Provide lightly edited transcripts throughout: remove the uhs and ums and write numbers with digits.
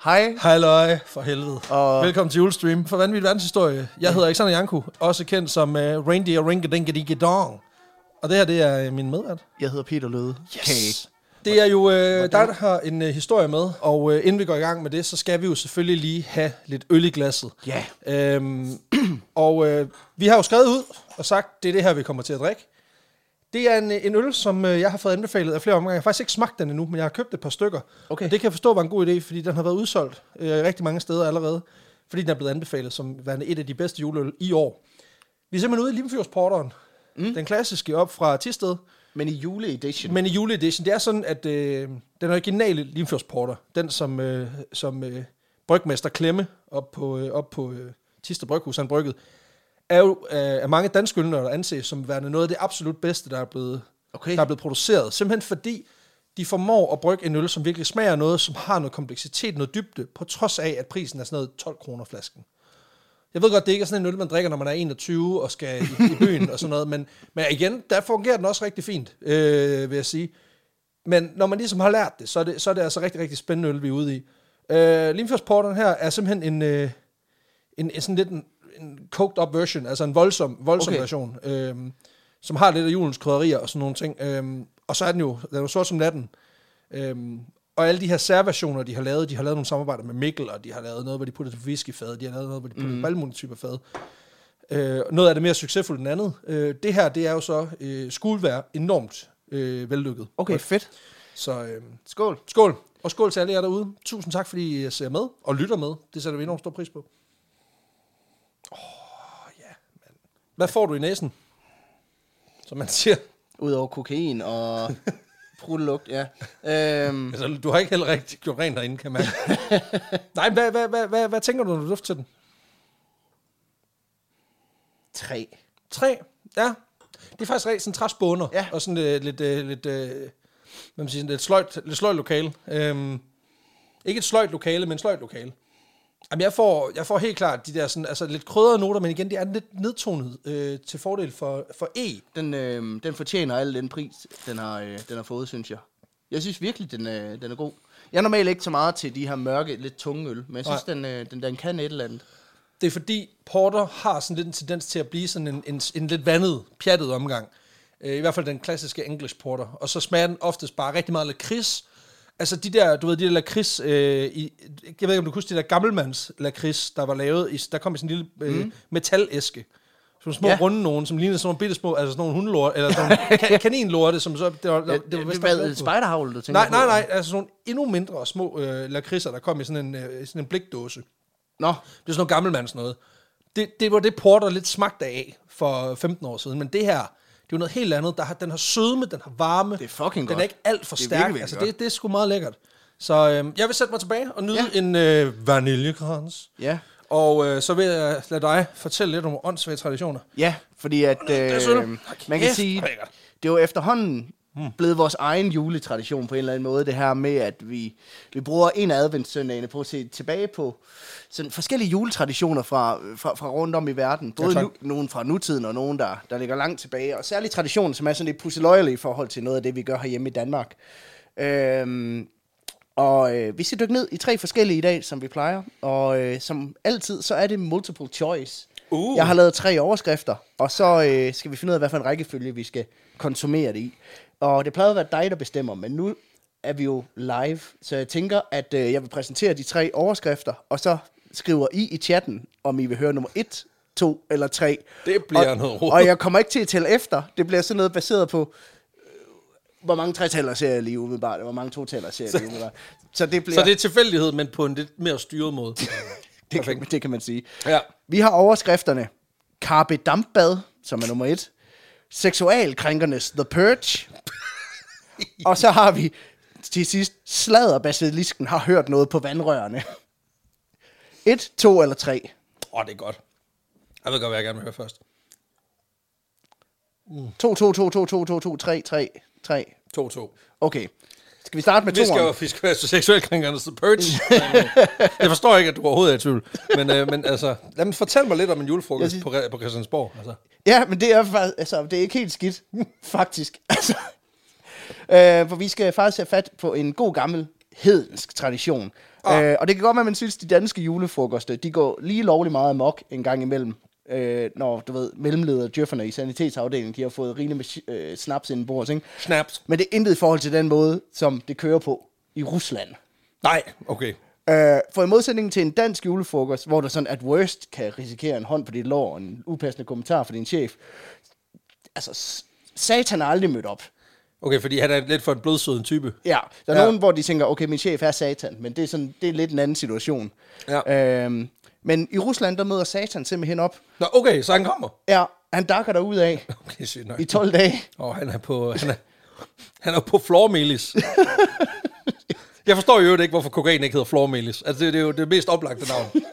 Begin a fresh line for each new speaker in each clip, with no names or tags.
Hej.
Halløj, for helvede.
Og
velkommen til Julestream for Vanvittig Verdenshistorie. Jeg hedder Alexander Janku, også kendt som Reindeer Ringadingadingadong. Og det her, det er min medvært.
jeg hedder Peter Løde.
Yes. Det er jo dig, der har en historie med. Og inden vi går i gang med det, så skal vi jo selvfølgelig lige have lidt øl i glasset.
Ja.
Vi har jo skrevet ud og sagt, det er det her, vi kommer til at drikke. Det er en øl, som jeg har fået anbefalet af flere omgange. Jeg har faktisk ikke smagt den endnu, men jeg har købt et par stykker.
Okay.
Og det kan jeg forstå var en god idé, fordi den har været udsolgt rigtig mange steder allerede. Fordi den er blevet anbefalet som værende et af de bedste juleøl i år. Vi er simpelthen ude i Limfjordsporteren. Den klassiske op fra Thisted.
Men i juleedition.
Men i juleedition. Det er sådan, at den originale Limfjordsporter, den som brygmester Klemme op på Thisted Bryghus, han brygget, er jo af mange danske ølnørder anses som værende noget af det absolut bedste, der er blevet produceret. Simpelthen fordi de formår at brygge en øl, som virkelig smager noget, som har noget kompleksitet, noget dybde, på trods af, at prisen er sådan noget 12 kroner flasken. Jeg ved godt, det ikke er sådan en øl, man drikker, når man er 21 og skal i byen og sådan noget, men igen, der fungerer den også rigtig fint, vil jeg sige. Men når man ligesom har lært det, så er det altså rigtig, rigtig spændende øl, vi er ude i. Limfjordsporteren her er simpelthen en sådan lidt en coked up version, altså en voldsom version, som har lidt af julens krydderier og sådan nogle ting. Og så er den jo sort som natten. Og alle de her særversioner, de har lavet nogle samarbejder med Mikkel, og de har lavet noget, hvor de putter det på whiskyfad, de har lavet noget, hvor de putter på alle mulige typer fad. Noget af det mere succesfuldt end andet. Det her, det er jo så skulle være enormt vellykket.
Okay, fedt.
Så
Skål.
Skål. Og skål til alle jer derude. Tusind tak, fordi I ser med og lytter med. Det sætter vi enormt stor pris på. Hvad får du i næsen? Som man siger.
Udover kokain og pruttelugt, ja.
Altså, du har ikke heller rigtig gjort rent derinde, kan man. Nej, hvad tænker du, når du dufter til den?
3.
3? Ja. Det er faktisk rigtig sådan træsbånder.
Ja.
Og sådan lidt hvad man siger, lidt sløjt lokale. Ikke et sløjt lokale, men sløjt lokale. Jamen, jeg får helt klart de der sådan, altså lidt krydrede noter, men igen, det er lidt nedtonet til fordel for E.
Den fortjener al den pris, den har fået, synes jeg. Jeg synes virkelig, den er god. Jeg er normalt ikke så meget til de her mørke, lidt tunge øl, men jeg synes, den kan et eller andet. Det
er fordi porter har sådan lidt en tendens til at blive sådan en lidt vandet, pjattet omgang. I hvert fald den klassiske English porter. Og så smager den oftest bare rigtig meget lakrids. Altså de der lakrids, jeg ved ikke om du husker de der gammelmands lakrids, der var lavet, der kom i sådan en lille metalæske. Sådan små runde nogen, som lignede sådan nogle bitte små, altså sådan nogle hundelorte, eller sådan nogle kaninlorte, som så, det var
spejderhavl, du tænker på?
Nej, altså sådan nogle endnu mindre små lakridser, der kom i sådan en blikdåse.
Nå.
Det er sådan noget gammelmands noget. Det var det porter lidt smagte af for 15 år siden, men det her, det er jo noget helt andet. Den har sødme, den har varme.
Det er fucking
den
godt.
Er ikke alt for stærk. Altså, det er sgu meget lækkert. Så jeg vil sætte mig tilbage og nyde en vaniljekrans.
Ja.
Og så vil jeg lade dig fortælle lidt om åndssvage traditioner.
Ja, fordi at man kan sige, det er jo efterhånden blevet vores egen juletradition på en eller anden måde, det her med, at vi bruger en af adventssøndagene på at se tilbage på sådan forskellige juletraditioner fra rundt om i verden. Både nogen fra nutiden og nogen, der ligger langt tilbage. Og særligt traditioner, som er sådan lidt pusseløjelige i forhold til noget af det, vi gør herhjemme i Danmark. Vi skal dykke ned i 3 forskellige i dag, som vi plejer. Og som altid, så er det multiple choice. Jeg har lavet 3 overskrifter, og så skal vi finde ud af, hvad for en rækkefølge vi skal konsumere det i. Og det plejede at være dig, der bestemmer, men nu er vi jo live, så jeg tænker, at jeg vil præsentere de 3 overskrifter, og så skriver I chatten, om I vil høre nummer 1, 2 eller 3.
Det bliver noget råd.
Og jeg kommer ikke til at tælle efter. Det bliver sådan noget baseret på, hvor mange 3-taller ser jeg lige umiddelbart, og hvor mange 2-taller ser jeg lige umiddelbart. Så det er
tilfældighed, men på en lidt mere styret måde.
det kan man sige.
Ja.
Vi har overskrifterne Carpe Dampbad, som er nummer 1. Seksualkrænkernes The Purge. Og så har vi til sidst Sladderbasilisken har hørt noget på vandrørene. 1, 2 eller 3.
Det er godt. Jeg ved godt, hvad jeg gerne vil høre først.
2, 3.
2.
Okay. Skal vi starte med 2'eren?
Vi skal være seksualkrænkernes The Purge. Jeg forstår ikke, at du overhovedet er i tvivl. Men altså, lad mig fortælle mig lidt om en julefrokost på Christiansborg. Altså.
Ja, men det er faktisk, altså, det er ikke helt skidt, faktisk. Altså, for vi skal faktisk have fat på en god gammel hedensk tradition. Og det kan godt være, at man synes, at de danske julefrokoster, de går lige lovligt meget amok en gang imellem. Når, du ved, mellemledere og djøfferne i sanitetsafdelingen, de har fået rigeligt med snaps inden bords, ikke?
Snaps.
Men det er intet i forhold til den måde, som det kører på i Rusland.
Nej, okay.
For i modsætning til en dansk julefrokost, hvor du sådan at worst kan risikere en hånd på dit lår og en upassende kommentar fra din chef. Altså, Satan er aldrig mødt op.
Okay, fordi han er lidt for en blodsøden type.
Ja, der er nogen, hvor de tænker, okay, min chef er Satan, men det er lidt en anden situation.
Ja.
Men i Rusland, der møder Satan simpelthen op.
Nå, okay, så han kommer.
Ja, han dakker derud af
Okay, sygt nok.
i 12 dage.
Han er på flormelis. Jeg forstår jo ikke, hvorfor kokain ikke hedder flormelis. Altså, det er jo det mest oplagte navn.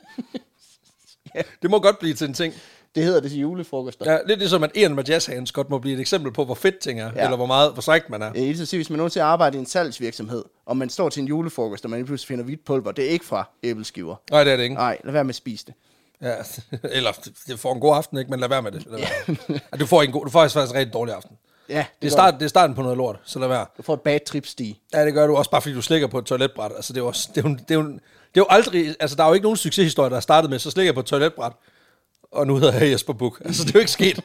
Ja.
Det må godt blive til en ting.
Det hedder det til julefrokoster.
Ja, lidt ligesom, at en med jazzhands godt må blive et eksempel på, hvor fedt ting er, eller hvor sejt man er.
Det er så hvis man nogensinde arbejder i en salgsvirksomhed, og man står til en julefrokost, og man pludselig finder hvidt pulver, det er ikke fra æbleskiver.
Nej, det er det ikke.
Nej, lad være med at spise det.
Ja, eller det får en god aften, ikke? Men lad være med det. Ja, du får faktisk en rigtig dårlig aften.
Ja,
det er starten på noget lort, så lad være.
Du får et bad trip-stige.
Ja, det gør du også bare, fordi du slikker på et toiletbræt. Altså, det er jo aldrig... Altså, der er jo ikke nogen succeshistorie, der er startet med, så slikker jeg på et toiletbræt, og nu hedder jeg Jesper Buch. Altså, det er jo ikke sket.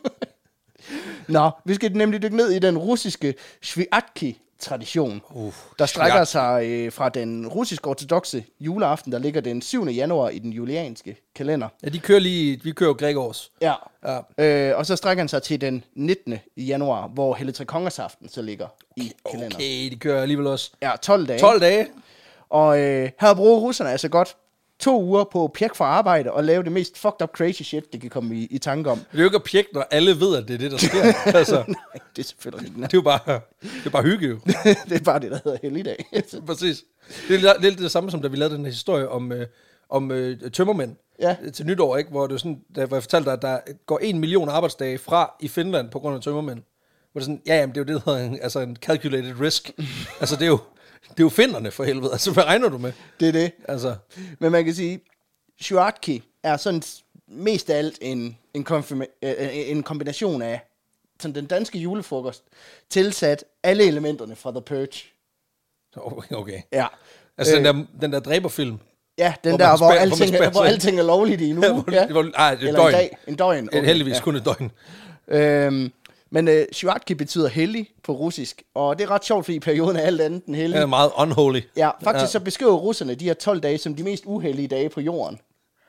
Nå, vi skal nemlig dykke ned i den russiske Sviatki-tradition, der strækker sig fra den russisk-ortodokse juleaften, der ligger den 7. januar i den julianske kalender.
Ja, vi kører jo Gregors.
Ja, og så strækker den sig til den 19. januar, hvor Hellig Tre Kongers aften så ligger i kalenderen.
Okay, de kører alligevel også.
Ja, 12 dage.
12 dage?
Og her bruger russerne altså godt 2 uger på at pjekke fra arbejde og lave det mest fucked up crazy shit, det kan komme i tanke om.
Det er jo ikke at pjekke, når alle ved, at det er det, der sker. Altså,
Nej, det er selvfølgelig ikke.
Det er jo bare hygge, jo.
Det er bare det, der hedder helligdag.
Præcis. Det er lidt det samme, som da vi lavede den her historie om tømmermænd til nytår, ikke? Hvor det sådan, hvor jeg fortalte dig, at der går 1 million arbejdsdage fra i Finland på grund af tømmermænd. Hvor det sådan, jamen, det er jo det, der hedder en calculated risk. Altså, det er jo finderne for helvede. Altså, hvad regner du med?
Det er det.
Altså.
Men man kan sige, Shuatki er sådan mest af alt en kombination af sådan den danske julefrokost, tilsat alle elementerne fra The Purge.
Okay.
Ja.
Altså den der dræberfilm.
Ja, hvor alting er lovligt i en uge.
Det er
eller en døgn.
Okay, heldigvis kun et døgn.
Men Shuatki betyder hellig på russisk, og det er ret sjovt, fordi perioden er alt andet end hellig.
Det er meget unholy.
Ja, faktisk så beskriver russerne de her 12 dage som de mest uheldige dage på jorden.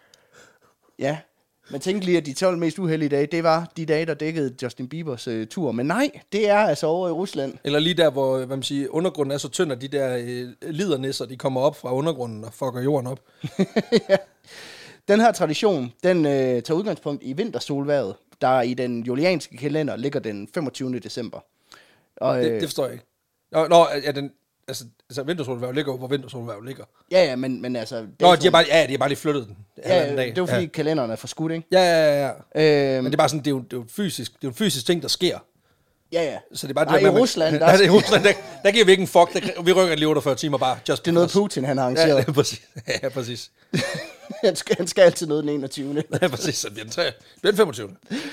Ja, man tænkte lige, at de 12 mest uheldige dage, det var de dage, der dækkede Justin Biebers tur. Men nej, det er altså over i Rusland.
Eller lige der, hvor hvad man siger, undergrunden er så tynd, at de der lidernisser, de kommer op fra undergrunden og fucker jorden op.
Ja. Den her tradition, den tager udgangspunkt i vintersolværet, der i den julianske kalender ligger den 25. december. Og,
det forstår jeg ikke. Altså vintersolværv ligger hvor vintersolværv ligger.
Ja, men altså...
De har bare lige flyttet den.
Ja, det er jo fordi kalenderen er for skudt, ikke?
Ja. Men det er bare sådan, det er jo en fysisk ting, der sker.
Ja.
Så det er bare det,
i Rusland,
der giver vi ikke en fuck. Vi rykker lige 48 timer bare. Just
det er noget Putin, han har arrangeret.
Ja, præcis.
han skal altid noget den 21.
Ja, præcis. Så bliver den 25.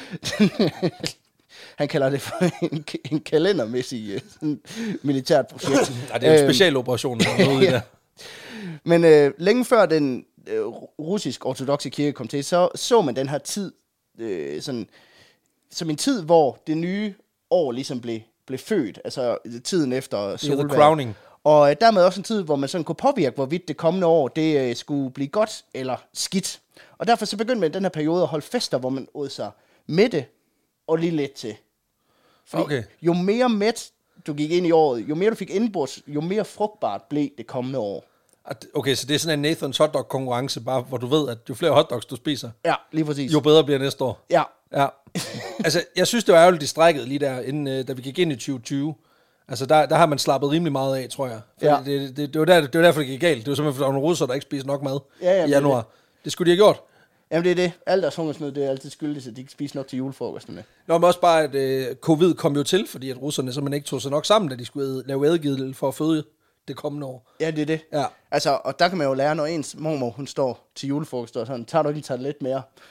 Han kalder det for en kalendermæssig militært projekt.
Nej, det er en specialoperation. Ja.
Men længe før den russisk-ortodokse kirke kom til, så man den her tid sådan, som en tid, hvor det nye år ligesom blev født. Altså tiden efter solværv.
The crowning.
Og dermed også en tid, hvor man sådan kunne påvirke, hvorvidt det kommende år, det skulle blive godt eller skidt. Og derfor så begyndte man den her periode at holde fester, hvor man åd sig mætte og lige lidt til. Fordi jo mere mæt du gik ind i året, jo mere du fik indbords, jo mere frugtbart blev det kommende år.
Okay, så det er sådan en Nathans hotdog-konkurrence, bare hvor du ved, at jo flere hotdogs du spiser,
ja, lige præcis,
jo bedre bliver næste år.
Ja.
Altså, jeg synes, det var ærgerligt, de strækkede lige der, inden, da vi gik ind i 2020. Altså, der har man slappet rimelig meget af, tror jeg. Det var derfor, det gik galt. Det var simpelthen, fordi der var nogle russere, der ikke spiste nok mad i januar. Det skulle de have gjort.
Jamen, det er det. Alt deres hungersnød, det er altid skyldigt, at de ikke spiser nok til julefrokosterne.
Nå, men også bare, at covid kom jo til, fordi at russerne simpelthen ikke tog sig nok sammen, da de skulle lave ædegidel for at føde det kommende år.
Ja, det er det. Ja. Altså, og der kan man jo lære, når ens mormor, hun står til julefrokost, og sådan, tager du ikke en lidt mere?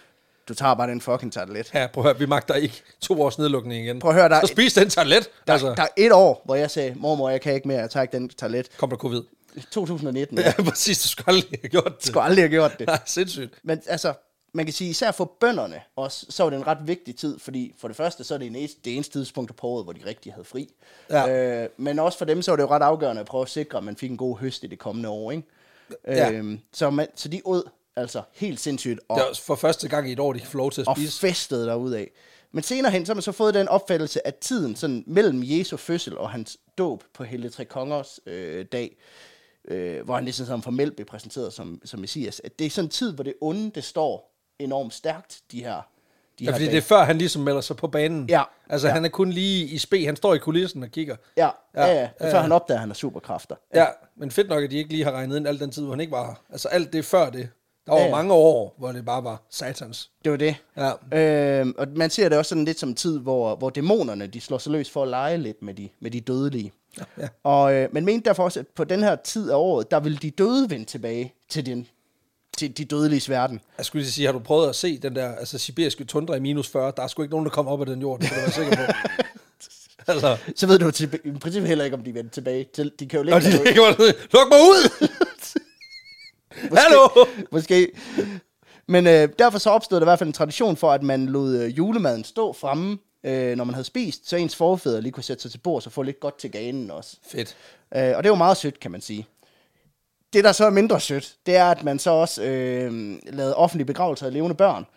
Du tager bare den fucking tartelet.
Ja, prøv at høre, vi magter ikke 2 års nedlukning igen.
Prøv at høre,
så spis den tartelet.
Der er 1 år, hvor jeg sagde, mormor, jeg kan ikke mere, jeg tager ikke den tartelet.
Kom der covid.
2019.
Ja, præcis, du skulle aldrig have gjort det.
Du skulle aldrig have gjort det.
Nej, sindssygt.
Men altså, man kan sige, især for bønderne også, så var det en ret vigtig tid, fordi for det første, så er det eneste tidspunkt på året, hvor de rigtig havde fri.
Ja.
Men også for dem, så var det jo ret afgørende at prøve at sikre, at man fik en god høst i det kommende år, ikke?
Ja.
Så de åd altså helt sindssygt.
Det er for første gang i et år, de kan få lov til at spise.
Og festede derudad. Men senere hen, så har man så fået den opfattelse, at tiden sådan, mellem Jesu fødsel og hans dåb på Hellig Tre Kongers dag, hvor han ligesom som formelt blev præsenteret som Messias, at det er sådan en tid, hvor det onde, det står enormt stærkt, de her
fordi
dage.
det er før, han ligesom melder sig på banen.
Ja.
Altså, han er kun lige i spe. Han står i kulissen og kigger.
Ja. Før han opdager, at han har superkræfter.
Ja, men fedt nok, at de ikke lige har regnet ind al den tid, hvor han ikke var her. Altså, alt det før det. Der var mange år, hvor det bare var satans.
Det var det.
Ja.
Og man ser det også sådan lidt som en tid, hvor dæmonerne, de slår sig løs for at lege lidt med de dødelige.
Ja.
Og man mente derfor også, at på den her tid af året, der vil de døde vende tilbage til de dødeliges verden.
Jeg skulle lige sige, har du prøvet at se den der sibiriske tundra i minus 40? Der er sgu ikke nogen, der kommer op af den jord, det kan du være sikker på. Altså.
Så ved du i princippet heller ikke, om de vender tilbage til. De kan jo ligge
luk mig ud! Hallo!
Måske. Men derfor så opstod der i hvert fald en tradition for, at man lod julemaden stå fremme, når man havde spist, så ens forfædre lige kunne sætte sig til bords og få lidt godt til ganen også.
Fedt.
Og det er jo meget sødt, kan man sige. Det, der så er mindre sødt, det er, at man så også lavede offentlige begravelser af levende børn.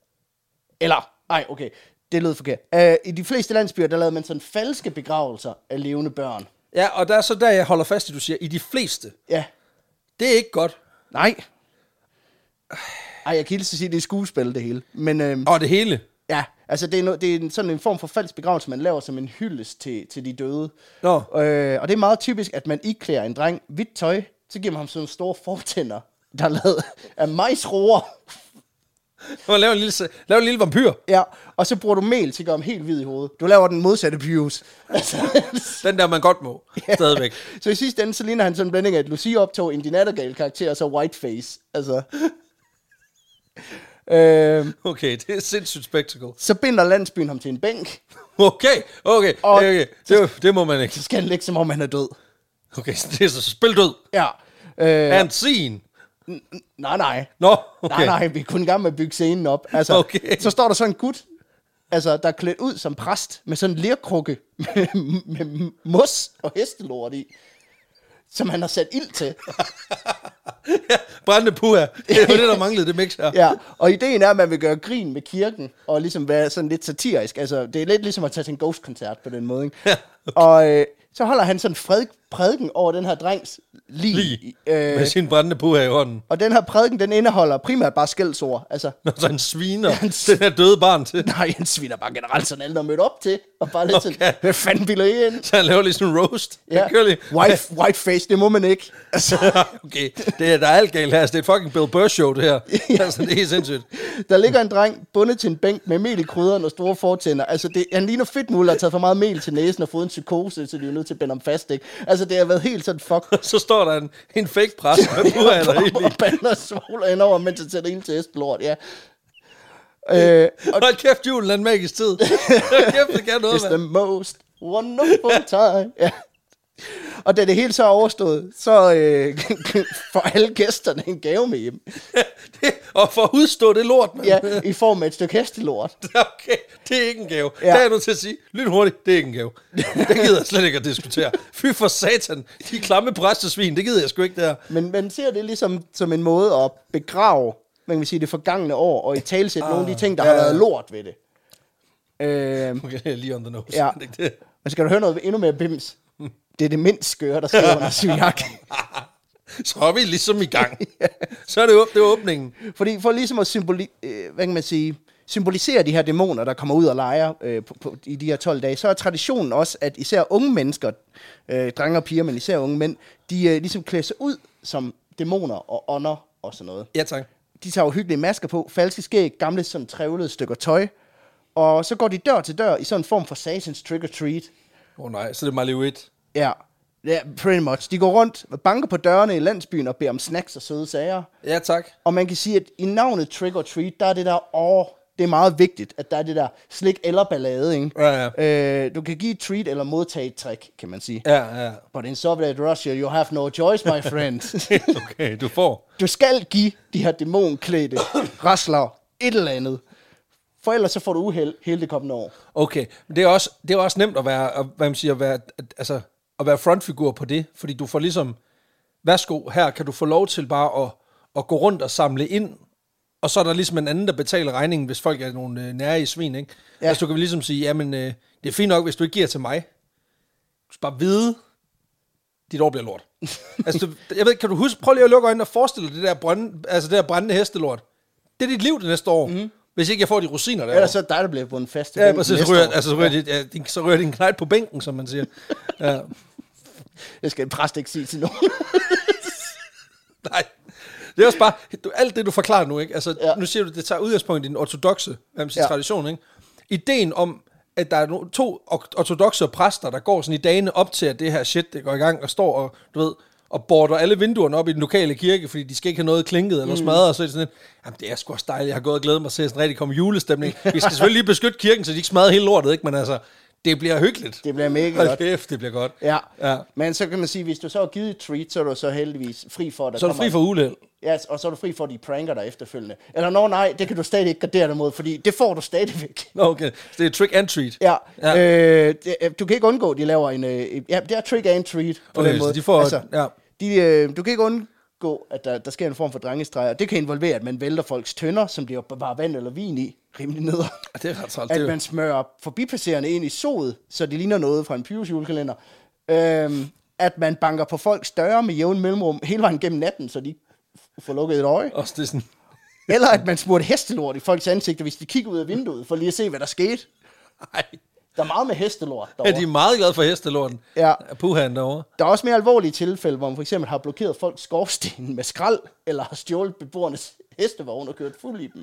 Det lød forkert. I de fleste landsbyer, der lavede man sådan falske begravelser af levende børn.
Ja, og der er så der, jeg holder fast i, du siger, i de fleste.
Ja.
Det er ikke godt.
Nej. Ej, jeg kan hilse at sige, at det er skuespil, det hele. Men,
det hele?
Ja, altså det er sådan en form for falsk begravelse, man laver som en hyldest til de døde.
Nå.
Og det er meget typisk, at man iklæder en dreng hvidt tøj, så giver man ham sådan store fortænder, der er lavet af majsroer.
Man laver en lille vampyr.
Ja, og så bruger du mel til at gøre ham helt hvid i hovedet. Du laver den modsatte Pius. Altså,
den der, man godt må. Ja. Stadigvæk.
Så i sidste ende, så ligner han sådan en blanding af, at Lucia optog en Nattergale-karakter, og så Whiteface. Altså.
Okay, det er sindssygt spectacle.
Så binder landsbyen ham til en bænk.
Okay. Det må man ikke.
Så skal han ligge, som om han er død.
Okay, det er så spil død.
Ja.
And scene.
Nej.
Nå, okay.
Nej, vi er kun i gang med at bygge scenen op. Altså,
okay.
Så står der sådan en gut, altså, der er klædt ud som præst, med sådan en lerkrukke med mos og hestelort i, som han har sat ild til.
Ja, brændende puha. Det er det, der manglede, det mix her.
Ja, og ideen er, at man vil gøre grin med kirken, og ligesom være sådan lidt satirisk. Altså, det er lidt ligesom at tage til en Ghost-koncert på den måde, ikke? Ja, okay. Og så holder han sådan en prædiken over den her drengs lig.
Med sin brændende puha i hånden.
Og den her prædiken, den indeholder primært bare skældsord. Altså,
så han sviner den her døde barn til.
Nej, han sviner bare generelt sådan alle, der mødt op til. Og bare lidt sådan, hvad fanden bilder I ind?
Så han laver lige sådan en roast.
Ja, whiteface, det må man ikke. Altså.
Okay, der er alt galt her. Det er et fucking Bill Burr show, det her. Ja. Altså, det er helt sindssygt.
Der ligger en dreng bundet til en bænk med mel i krydderen og store fortænder. Altså, han ligner fedtmul, der har taget for meget mel til næsen og fået en psykose, så de er nødt til at binde ham fast, ikke? Altså, det har været helt sådan, fuck.
Så står der en fake præst med puha eller helt
og bander svogler ind over, mens han sætter ind til hestelort, ja.
Hold kæft, julen er en magisk tid. Hold kæft, det kan noget,
It's the most wonderful time. Ja. Og da det hele så er overstået, så får alle gæsterne en gave med hjem.
Og for at udstå det lort, man.
Ja, i form af et stykke hestelort.
Okay, det er ikke en gave. Ja. Det er jeg nødt til at sige. Lyt hurtigt, det er ikke en gave. Det gider jeg slet ikke at diskutere. Fy for satan, de klamme præstesvin, det gider jeg sgu ikke der.
Men man ser det ligesom som en måde at begrave, man kan sige, det forgangne år, og i talsætte nogle af de ting, der har været lort ved det.
Okay, lige on the nose.
Ja. Men skal du høre noget endnu mere bims? Det er det mindst skøre, der skriver under Syriak.
Så er vi ligesom i gang. Ja. Så er det åbningen.
Fordi for ligesom at symbolisere de her dæmoner, der kommer ud og leger i de her 12 dage, så er traditionen også, at især unge mennesker, drenge og piger, men især unge mænd, de ligesom klæder sig ud som dæmoner og ånder og sådan noget.
Ja, tak.
De tager jo hyggelige masker på, falske skæg, gamle sådan trævlede stykker tøj, og så går de dør til dør i sådan en form for satans trick-or-treat.
Nej, så det er Malevit.
Ja, pretty much. De går rundt og banker på dørene i landsbyen og beder om snacks og søde sager.
Ja, tak.
Og man kan sige, at i navnet trick or treat, der er det der Det er meget vigtigt, at der er det der slik eller ballade, ikke?
Ja.
Du kan give et treat eller modtage et trick, kan man sige.
Ja.
But in Soviet Russia, you have no choice, my friend.
Okay, du får.
Du skal give de her dæmonklædte rasler et eller andet. For ellers så får du uheld hele det kommende år.
Okay, men det er også nemt at være frontfigur på det, fordi du får ligesom, værsgo, her kan du få lov til bare at gå rundt og samle ind, og så er der ligesom en anden, der betaler regningen, hvis folk er nogle nære i svin, ikke? Ja. Altså du kan ligesom sige, jamen, det er fint nok, hvis du ikke giver til mig. Du skal bare vide, dit år bliver lort. Altså, jeg ved, kan du huske, prøv lige at lukke øjnene og forestille dig det der brændende hestelort. Det er dit liv det næste år. Mm-hmm. Hvis ikke jeg får de rosiner der.
Ellers så er dig, der bliver på en fast
ja, bænken så ryger din knægt på bænken, som man siger. Ja.
Jeg skal en præst ikke sige til nogen.
Nej. Det er også bare, alt det du forklarer nu, ikke? Altså, nu siger du, det tager udgangspunkt i den ortodokse tradition, ikke? Ideen om, at der er 2 ortodokse præster, der går sådan i dagene op til, at det her shit, det går i gang, og står og, du ved, og border alle vinduerne op i den lokale kirke, fordi de skal ikke have noget klinket eller smadret, og så er det sådan lidt, jamen det er sgu også dejligt, jeg har gået og glædet mig til, at sådan rigtig komme julestemning. Vi skal selvfølgelig lige beskytte kirken, så de ikke smadrer hele lortet, ikke? Men altså, det bliver hyggeligt.
Det bliver mega godt.
Kæft, det bliver godt.
Ja. Men så kan man sige, hvis du så har givet et treat, så er du så heldigvis fri for, at
så er du fri for uheld.
Ja, og så er du fri for, de pranker der efterfølgende. Eller nej, det kan du stadig ikke gardere dig mod, fordi det får du stadigvæk.
Okay, så det er trick and treat.
Ja. Du kan ikke undgå, de laver det er trick and treat på den måde.
De får,
du kan ikke undgå, at der sker en form for drengestreger. Det kan involvere, at man vælter folks tønder, som de bare vand eller vin i, rimelig ned.
Det er ret træls.
At man smører forbipasserende ind i sodet, så det ligner noget fra en Pyrus julekalender. At man banker på folks døre med jævn mellemrum hele vejen gennem natten, så de får lukket et øje.
Også det sådan.
Eller at man smurte hestelort i folks ansigter, hvis de kigger ud af vinduet, for lige at se, hvad der skete.
Nej.
Der er meget med hestelort derovre.
Ja, de er meget glade for hestelorten.
Ja.
Puhaen derovre.
Der er også mere alvorlige tilfælde, hvor man for eksempel har blokeret folks skorsten med skrald, eller har stjålet beboernes hestevogn og kørt fuld i dem.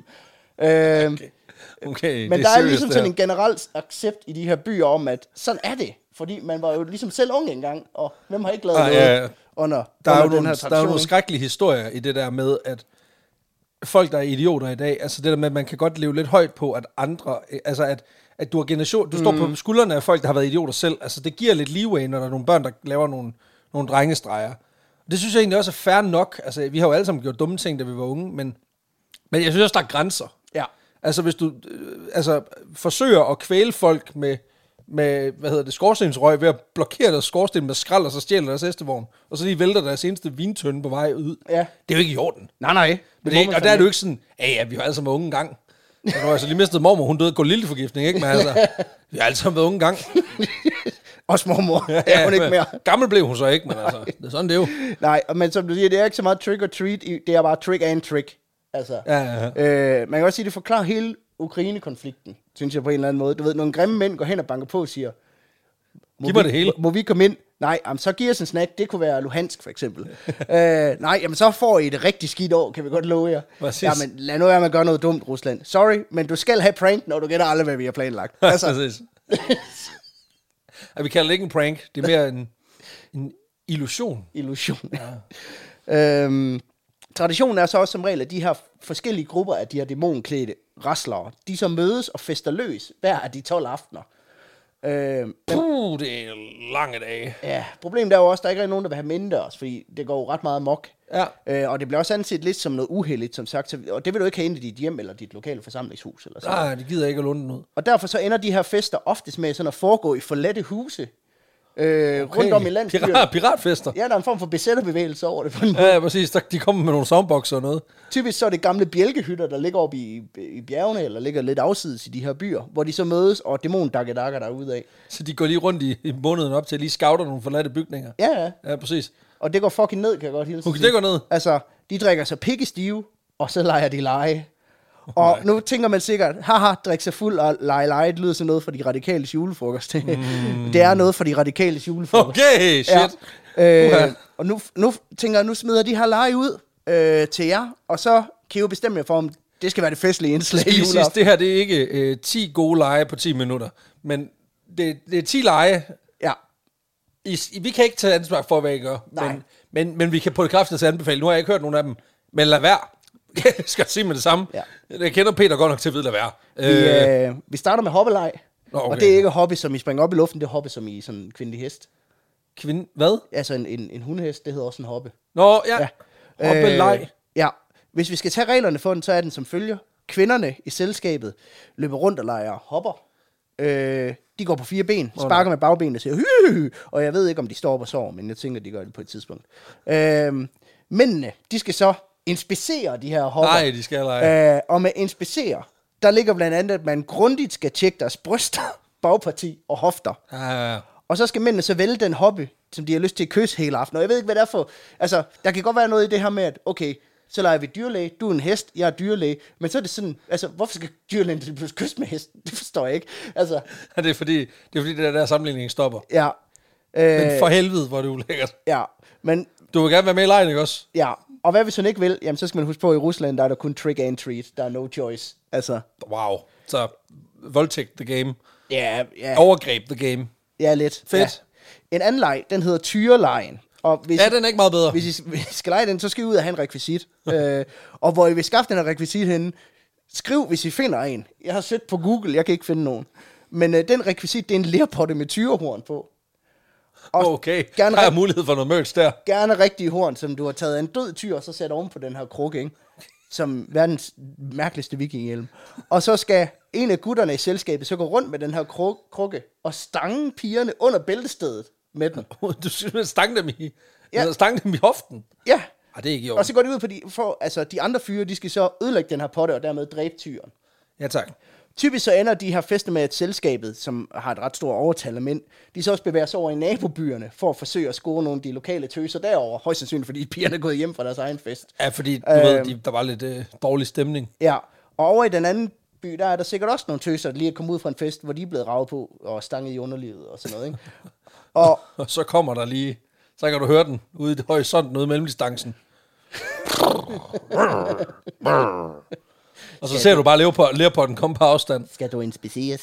Okay,
men der er ligesom sådan en generel accept i de her byer om, at sådan er det. Fordi man var jo ligesom selv ung engang, og hvem har ikke lavet noget under
der er jo
den her tradition?
Der er jo nogle skrækkelige historier i det der med, at folk, der er idioter i dag, altså det der med, at man kan godt leve lidt højt på, at andre, altså at du har generation, du står på skuldrene af folk, der har været idioter selv. Altså det giver lidt leeway, når der er nogle børn, der laver nogle drengestreger. Det synes jeg egentlig også er fair nok. Altså vi har jo alle sammen gjort dumme ting, da vi var unge, men jeg synes også, der er grænser.
Ja.
Altså hvis du forsøger at kvæle folk med skorstensrøg ved at blokere deres skorsten med skrald, og så stjæler deres hestevogn, og så lige vælter deres eneste vintønde på vej ud. Ja. Det er jo ikke i orden.
Nej.
Og der er det jo ikke sådan, vi har alle sammen været unge engang. Og nu har jeg så lige mistet mormor, hun døde af kolildeforgiftning, ikke? Men altså, vi har alle sammen været unge engang.
Også mormor, er hun ikke mere.
Gammel blev hun så ikke, men altså, det er sådan det er jo.
Nej, men som du siger, det er ikke så meget trick or treat, det er bare trick and trick. Altså, man kan også sige, det forklarer hele Ukraine-konflikten, synes jeg på en eller anden måde. Du ved, nogle grimme mænd går hen og banker på og siger,
giv mig det hele.
Må vi komme ind? Nej, så giver os en snack. Det kunne være Luhansk, for eksempel. Nej, jamen så får I det rigtig skidt år, kan vi godt love jer. Jamen lad nu være med at gøre noget dumt, Rusland. Sorry, men du skal have prank, når du gætter aldrig, hvad vi har planlagt. Altså.
Præcis. Vi kalder det ikke en prank, det er mere en illusion.
Illusion, ja. Traditionen er så også som regel, at de her forskellige grupper af de her dæmonklædte raslere, de så mødes og fester løs hver af de 12 aftener.
Det er lange dage.
Ja, problemet er jo også, at der ikke er nogen, der vil have mindre os, fordi det går jo ret meget amok.
Ja.
Og det bliver også anset lidt som noget uheldigt, som sagt, og det vil du ikke have ind i dit hjem eller dit lokale forsamlingshus. Eller sådan.
Nej, det gider ikke at låne den ud.
Og derfor så ender de her fester oftest med sådan at foregå i forladte huse. Rundt om i landsbyen.
Piratfester.
Ja, der er en form for besætterbevægelse over det på en måde.
Ja, præcis. De kommer med nogle soundboxer og noget.
Typisk så er det gamle bjælkehytter, der ligger oppe i bjergene, eller ligger lidt afsides i de her byer, hvor de så mødes, og dæmon-dakker derude af.
Så de går lige rundt i måneden op til at lige scouter nogle forladte bygninger.
Ja.
Ja, præcis.
Og det går fucking ned, kan jeg godt hilse.
Okay, det går ned.
Altså, de drikker sig pikkestive, og så leger de lege. Og nu tænker man sikkert, drikke sig fuld og lege, det lyder sådan noget for de radikales julefrokost. Det er noget for de radikales julefrokost.
Okay, shit.
Og nu tænker jeg, nu smider de her lege ud til jer, og så kan I jo bestemme jer for, om det skal være det festlige indslag i juleaften.
Det her, det er ikke 10 gode lege på 10 minutter, men det er 10 lege.
Ja.
Vi kan ikke tage ansvar for, hvad I gør. Men vi kan på det kraftigste anbefale. Nu har jeg ikke hørt nogen af dem, men lad være. Jeg skal sige med det samme.
Ja.
Jeg kender Peter godt nok til at vide, hvad det er.
Vi starter med hoppeleg.
Okay.
Og det er ikke hobby, som I springer op i luften, det er hobby, som I sådan en kvindelig hest.
Hvad?
Altså en hundehest, det hedder også en hoppe.
Nå, ja. Hoppeleg.
Ja. Hvis vi skal tage reglerne for den, så er den som følger. Kvinderne i selskabet løber rundt og leger hopper. De går på 4 ben, sparker med bagbenene og siger hy, og jeg ved ikke, om de står op og sover, men jeg tænker, de gør det på et tidspunkt. Mændene, de skal så inspicere de her hopper.
Nej, de skal lege.
Og med inspicere, der ligger blandt andet, at man grundigt skal tjekke deres bryster, bagparti og hofter.
Ja.
Og så skal mændene så vælge den hobby, som de har lyst til at kysse hele aftenen. Og jeg ved ikke, hvad det er for... Altså, der kan godt være noget i det her med, at okay, så leger vi dyrlæge, du er en hest, jeg er dyrlæge. Men så er det sådan, altså, hvorfor skal dyrlægen pludselig kysse med hesten? Det forstår jeg ikke. Altså,
Ja, det er fordi det der sammenligning stopper.
ja.
Men for helvede, hvor er det ulækkert.
Ja, men...
Du vil gerne være med i lejen, ikke også?
Ja, og hvad hvis hun ikke vil? Jamen, så skal man huske på, at i Rusland, der er der kun trick and treat. Der er no choice. Altså...
Wow. Så voldtægt the game.
Ja.
Overgreb the game.
Ja, lidt.
Fedt.
Ja. En anden leg, den hedder tyrelejen. Og hvis,
Ja, den er ikke meget bedre.
hvis I skal lege den, så skal I ud og have en rekvisit. Og hvor I vil skaffe den her rekvisit henne, skriv, hvis I finder en. Jeg har søgt på Google, jeg kan ikke finde nogen. Men den rekvisit, det er en lerpotte med tyrehorn på. Og
Okay,
gerne
der er mulighed for noget merch der.
Gerne rigtige horn, som du har taget af en død tyr, og så sat oven på den her krukke, ikke? Som verdens mærkeligste vikingehjelm. Og så skal en af gutterne i selskabet så gå rundt med den her krukke og stange pigerne under bæltestedet med den.
Du synes, stange dem i hoften.
Ja.
Ej, det er ikke i
Og
orden.
så går de ud på de andre fyre, de skal så ødelægge den her potte og dermed dræbe tyren.
Ja, tak.
Typisk så ender de her fester med, at selskabet, som har et ret stort overtal af mænd, de så også bevæger sig over i nabobyerne for at forsøge at score nogle af de lokale tøser derover. Højst sandsynligt, fordi pigerne er gået hjem fra deres egen fest.
Ja, fordi du ved, der var lidt dårlig stemning.
Ja, og over i den anden by, der er der sikkert også nogle tøser, der lige er kommet ud fra en fest, hvor de er blevet ravet på og stanget i underlivet og sådan noget, ikke?
Og så kommer der lige, så kan du høre den ude i horisonten, ude i mellemdistancen. Og så ser du bare lerpotten komme på afstand.
Skal du inspiceres?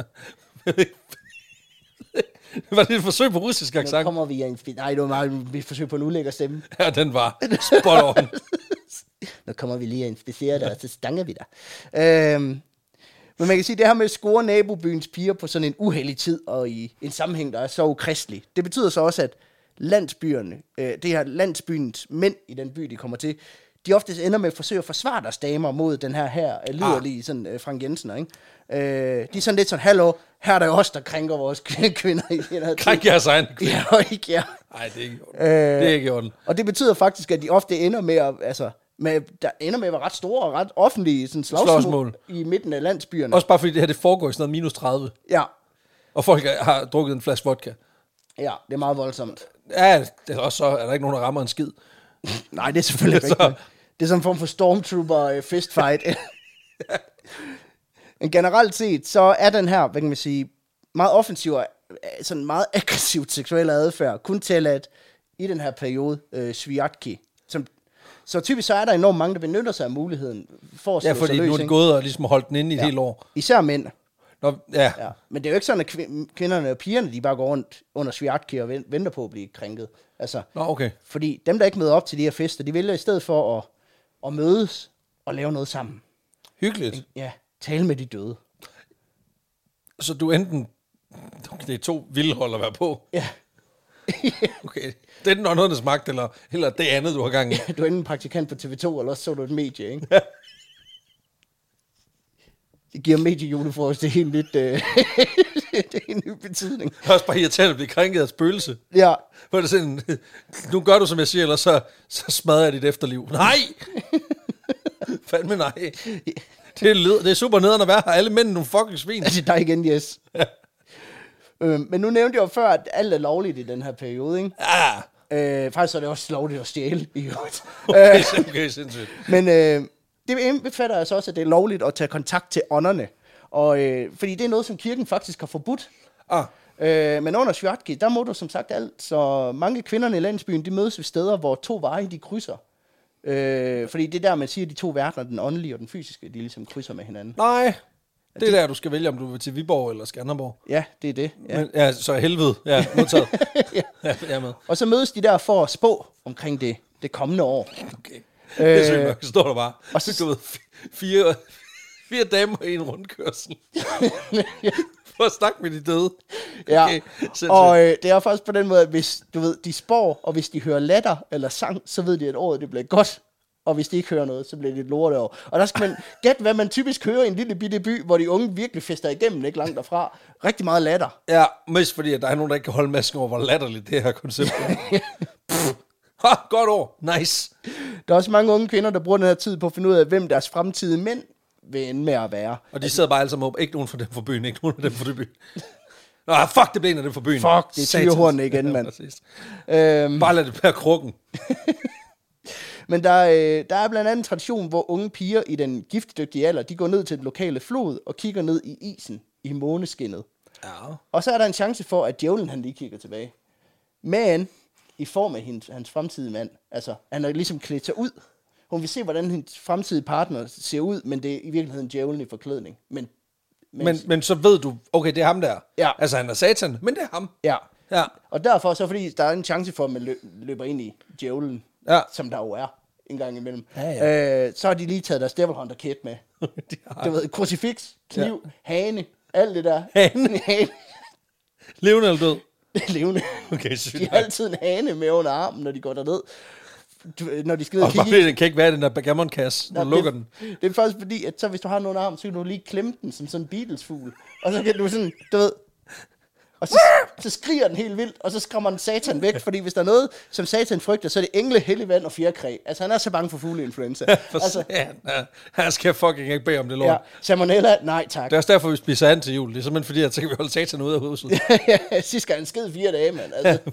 Var det et forsøg på russisk
Nu
accent?
kommer vi nej, det var meget et forsøg på en ulækker stemme.
Ja, den var spot on.
Nu kommer vi lige at inspicere dig, og så stanger vi dig. Men man kan sige, at det her med at score nabobyens piger på sådan en uheldig tid, og i en sammenhæng, der er så ukristelig, det betyder så også, at landsbyerne, det her landsbyens mænd i den by, de kommer til, de oftest ender med at forsøge at forsvare deres damer mod den her liderlige sådan, Frank Jensen, ikke? De er sådan lidt sådan, hallo, her er der jo os, der krænker vores kvinder i den her tid.
Krænk jeres egen kvinde.
Ja, og ikke jer.
Nej, det er ikke orden. Det er ikke i orden.
Og det betyder faktisk, at de ofte ender med at, der ender med at være ret store og ret offentlige sådan slagsmål i midten af landsbyerne.
Også bare fordi det her, det foregår i sådan noget minus 30.
Ja,
Og folk har drukket en flaske vodka.
ja, det er meget voldsomt.
Ja, det er også så, er der ikke nogen, der rammer en skid.
Nej, det er selvfølgelig
Så-
rigtigt. Det er sådan en form for stormtrooper fistfight. Men generelt set, så er den her, hvad kan man sige, meget offensiv og sådan meget aggressivt seksuel adfærd, kun tilladt i den her periode, sviatki. Så typisk så er der enormt mange, der benytter sig af muligheden for at slå
Ja,
sig
fordi
løs,
nu er de
ikke?
gået og ligesom holdt den inde i et helt år.
Især mænd.
Nå, ja.
Ja. Men det er jo ikke sådan, at kvinderne og pigerne, de bare går rundt under sviatki og venter på at blive krænket. Altså,
Nå, okay.
fordi dem, der ikke møder op til de her fester, de vælger i stedet for at mødes og lave noget sammen.
Hyggeligt.
Ja, tale med de døde.
Så du enten... Okay, det er 2 vilde hold at være på.
Ja,
Okay. Det er den åndernes magt, eller det andet, du har gang i.
du er enten praktikant på TV2, eller også så du et medie, ikke? Det giver mediejulefrokost, det er helt nyt, det er en ny betydning.
Det er også bare irriterende at blive krænket af spøgelse.
Ja,
For det er sådan, nu gør du, som jeg siger, eller så smadrer jeg dit efterliv. Nej! Fandme nej. Det er super nederen at være her. Alle mænd er nogle fucking svin.
det er dig igen, yes. Men nu nævnte jeg jo før, at alt er lovligt i den her periode, ikke? Faktisk er det også lovligt at stjæle i øvrigt.
Okay, sindssygt.
Men det befatter altså også, at det er lovligt at tage kontakt til ånderne. Og, fordi det er noget, som kirken faktisk har forbudt. Men under Sviatki, der må du som sagt alt. Så mange kvinderne i landsbyen, de mødes ved steder, hvor 2 veje, de krydser. Fordi det er der, man siger, at de 2 verdener, den åndelige og den fysiske, de ligesom krydser med hinanden.
Nej, det er der, du skal vælge, om du vil til Viborg eller Skanderborg.
Ja, det er det. Ja.
Men, ja, så helvede. Ja, modtaget. Ja, jeg er med.
Og så mødes de der for at spå omkring det kommende år.
Okay. Det er sygt nok, står der bare. Og så, du ved, fire damer i en rundkørsel. For at snakke med de døde.
Okay, ja, og det er faktisk på den måde, at hvis du ved, de spår, og hvis de hører latter eller sang, så ved de, at året det bliver godt. Og hvis de ikke hører noget, så bliver det et lorteår. Og der skal man gætte, hvad man typisk hører i en lille bitte by, hvor de unge virkelig fester igennem, ikke langt derfra. Rigtig meget latter.
Ja, mest fordi, at der er nogen, der ikke kan holde masken over, hvor latterligt det her koncept er. Godt år. Nice.
Der er også mange unge kvinder, der bruger den her tid på at finde ud af, hvem deres fremtidige mænd vil ende med at være.
Og de sidder bare alle sammen op. Ikke nogen fra dem fra byen, ikke nogen af dem fra byen. Nå, fuck, det blev en af dem fra byen.
Fuck, det er tyrehornene igen, mand.
Bare lad det være krukken.
Men der er blandt andet en tradition, hvor unge piger i den giftdygtige alder, de går ned til den lokale flod og kigger ned i isen i måneskinnet.
Ja.
Og så er der en chance for, at djævlen han lige kigger tilbage. Men i form af hans fremtidige mand. Altså, han har ligesom klædt sig ud. Hun vil se, hvordan hendes fremtidige partner ser ud, men det er i virkeligheden djævlen i forklædning. Men
så ved du, okay, det er ham der.
Ja.
Altså, han er satan, men det er ham.
Ja.
Ja.
Og derfor, så fordi der er en chance for, at man løber ind i djævlen, som der jo er en gang imellem, så har de lige taget deres Devil Hunter kit med. Du ved, krucifix, kniv, hane, alt det der.
Hane. Levende eller død?
Levende.
Okay, sygt.
De har altid en hane med under armen, når de går derned. Når de skal ned og
kigge i. Den kan ikke være den der backgammon-kasse, når du lukker den.
Det er faktisk fordi, at så hvis du har den under armen, så kan du lige klemme den som sådan en Beatles-fugl. Og så kan du sådan, du ved... Og så skriger den helt vildt, og så skræmmer den satan væk, fordi hvis der er noget, som satan frygter, så er det engle, helligvand og fjerkræ. Altså, han er så bange for fugleinfluenza. Altså,
han skal fucking ikke bede om det lort.
Ja, salmonella, nej tak.
Det er også derfor, vi spiser and til jul. Det er simpelthen fordi, at så kan vi holde satan ude af huset.
Ja, sidst skal han skide 4 dage, mand. Altså.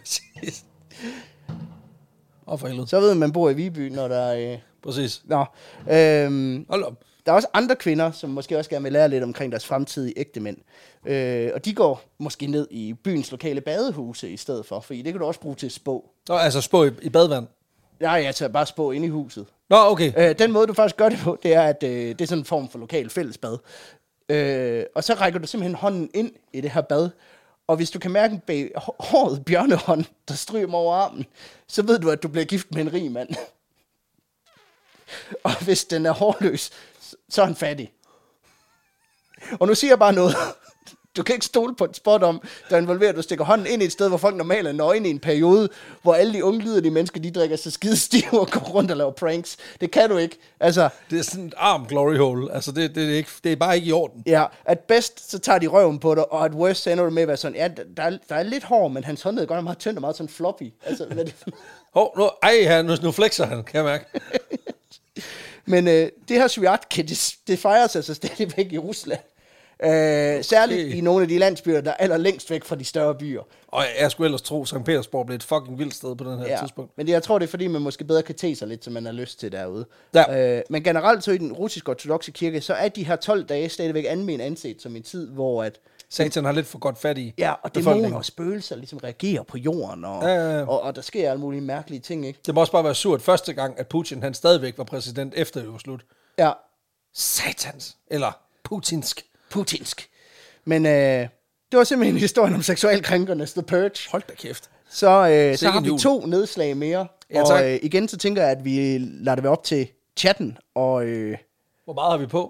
For helvede.
Så ved man bor i Viby, når der er...
Præcis.
Nå.
Hold op.
Der er også andre kvinder, som måske også gerne vil lære lidt omkring deres fremtidige ægtemænd. Og de går måske ned i byens lokale badehuse i stedet for, fordi det kan du også bruge til at spå.
Nå, altså spå i badevand?
Nej, altså bare spå inde i huset.
Nå, okay.
Den måde, du faktisk gør det på, det er, at det er sådan en form for lokal fællesbad. Og så rækker du simpelthen hånden ind i det her bad, og hvis du kan mærke en bag håret bjørnehånd, der stryger over armen, så ved du, at du bliver gift med en rig mand. Og hvis den er hårløs, så er han fattig. Og nu siger jeg bare noget. Du kan ikke stole på et spot om, der involverer, at du stikker hånden ind i et sted, hvor folk normalt er nøgne i en periode, hvor alle de unge liderlige mennesker, de drikker sig skide stive og går rundt og laver pranks. Det kan du ikke. Altså,
det er sådan et arm glory hole. Altså, det er bare ikke i orden.
Ja, at bedst, så tager de røven på dig, og at worst, så ender du med at være sådan, ja, der er lidt hår, men hans hånd er godt meget tynd og meget sådan floppy. Altså, hvad det
nu flexer han, kan jeg mærke.
Men det her Sviatkit, det fejres altså stadigvæk i Rusland. Særligt i nogle af de landsbyer, der er allerlængst væk fra de større byer.
Og jeg skulle ellers tro, at St. Petersborg blev et fucking vildt sted på den her tidspunkt.
Men jeg tror, det er fordi, man måske bedre kan tage sig lidt, som man har lyst til derude.
Ja.
Men generelt så i den russiske ortodokse kirke, så er de her 12 dage stadigvæk anset som en tid, hvor at...
Satan har lidt for godt fat i.
Ja, og dæmoner og spøgelser ligesom reagerer på jorden, og der sker alle mulige mærkelige ting, ikke?
Det må også bare være surt første gang, at Putin han stadigvæk var præsident efter det var slut.
Ja.
Satans. Eller putinsk.
Men det var simpelthen historien om seksualkrænkernes The Purge.
Hold da kæft.
Så har vi 2 nedslag mere.
Ja,
og igen så tænker jeg, at vi lader det være op til chatten. Og,
hvor meget har vi på?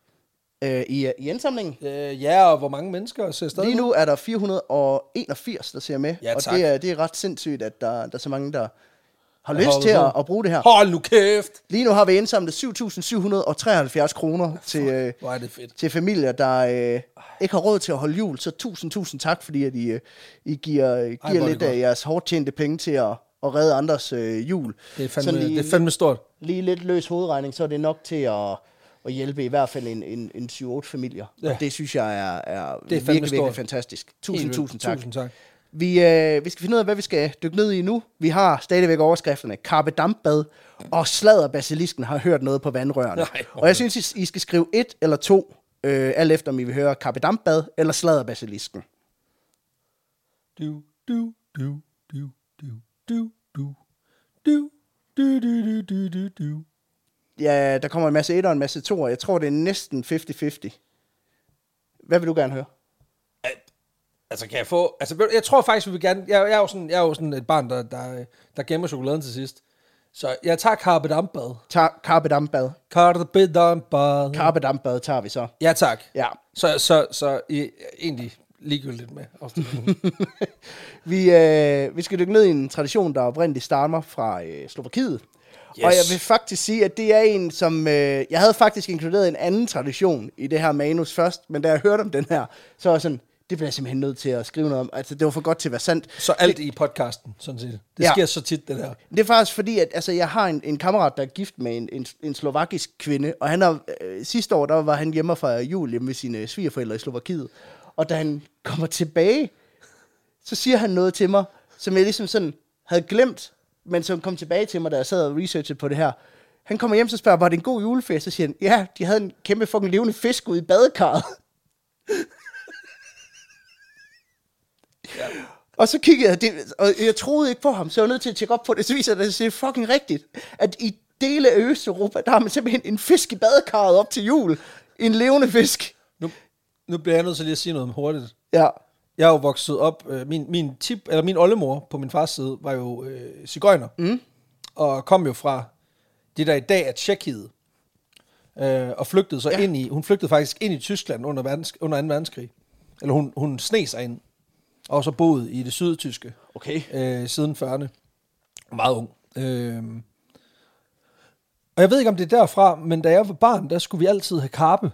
I indsamlingen?
Ja, og hvor mange mennesker ser stadig?
Lige nu er der 481, der ser med.
Ja,
og det er ret sindssygt, at der er så mange, der har lyst til at bruge det her.
Hold nu kæft!
Lige nu har vi indsamlet 7.773 kroner til familier, der ikke har råd til at holde jul. Så tusind tak, fordi at I giver lidt af jeres hårdt tjente penge til at redde andres jul.
Det er fandme stort.
Lige lidt løs hovedregning, så er det nok til at hjælpe i hvert fald en 7-8 familier. Ja. Og det synes jeg er virkelig fantastisk. Tusind tak.
Tusind tak.
Vi skal finde ud af, hvad vi skal dykke ned i nu. Vi har stadigvæk overskrifterne Carpe Dampbad og Sladderbasilisken har hørt noget på vandrørene. Og jeg synes, I skal skrive 1 eller 2, alt efter om I vil høre Carpe Dampbad eller Sladderbasilisken. Ja, der kommer en masse 1'er og en masse 2'er. Jeg tror, det er næsten 50-50. Hvad vil du gerne høre?
Altså, kan jeg få... Altså, jeg tror faktisk, vi vil gerne... Jeg er jo sådan et barn, der gemmer chokoladen til sidst. Så jeg tager carpe dampbad.
Carpe dampbad.
Carpe dampbad.
Carpe dampbad tager vi så.
Ja, tak.
Ja.
Så I er egentlig ligegyldigt med afstemningen.
Vi skal dykke ned i en tradition, der oprindeligt starter fra Slovakiet. Yes. Og jeg vil faktisk sige, at det er en, som... jeg havde faktisk inkluderet en anden tradition i det her manus først, men da jeg hørte om den her, så var jeg sådan, det bliver jeg simpelthen nødt til at skrive noget om. Altså, det var for godt til at være sandt.
Så alt i podcasten, sådan set. Det sker så tit, det der.
Det er faktisk fordi, at altså, jeg har en kammerat, der er gift med en slovakisk kvinde, og han har, sidste år, der var han hjemme fra jul hjemme med sine svigerforældre i Slovakiet. Og da han kommer tilbage, så siger han noget til mig, som jeg ligesom sådan havde glemt, men som kom tilbage til mig, da jeg sad og researchede på det her. Han kommer hjem, så spørger, var det en god julefest? Så siger han, ja, de havde en kæmpe fucking levende fisk ude i badekarret. Ja. Og så kiggede jeg, og jeg troede ikke på ham, så jeg var nødt til at tjekke op på det, så viser det er fucking rigtigt, at i dele af Østeuropa, der har man simpelthen en fisk i badekarret op til jul. En levende fisk.
Nu bliver jeg nødt til lige at sige noget hurtigt.
Ja.
Jeg er jo vokset op, min oldemor på min fars side var jo sigøjner, og kom jo fra det der i dag er Tjekkiet, og flygtede så hun flygtede faktisk ind i Tyskland under 2. verdenskrig. Eller hun sneg sig ind, og så boede i det sydtyske siden 40'erne. Meget ung. Og jeg ved ikke, om det er derfra, men da jeg var barn, der skulle vi altid have karpe.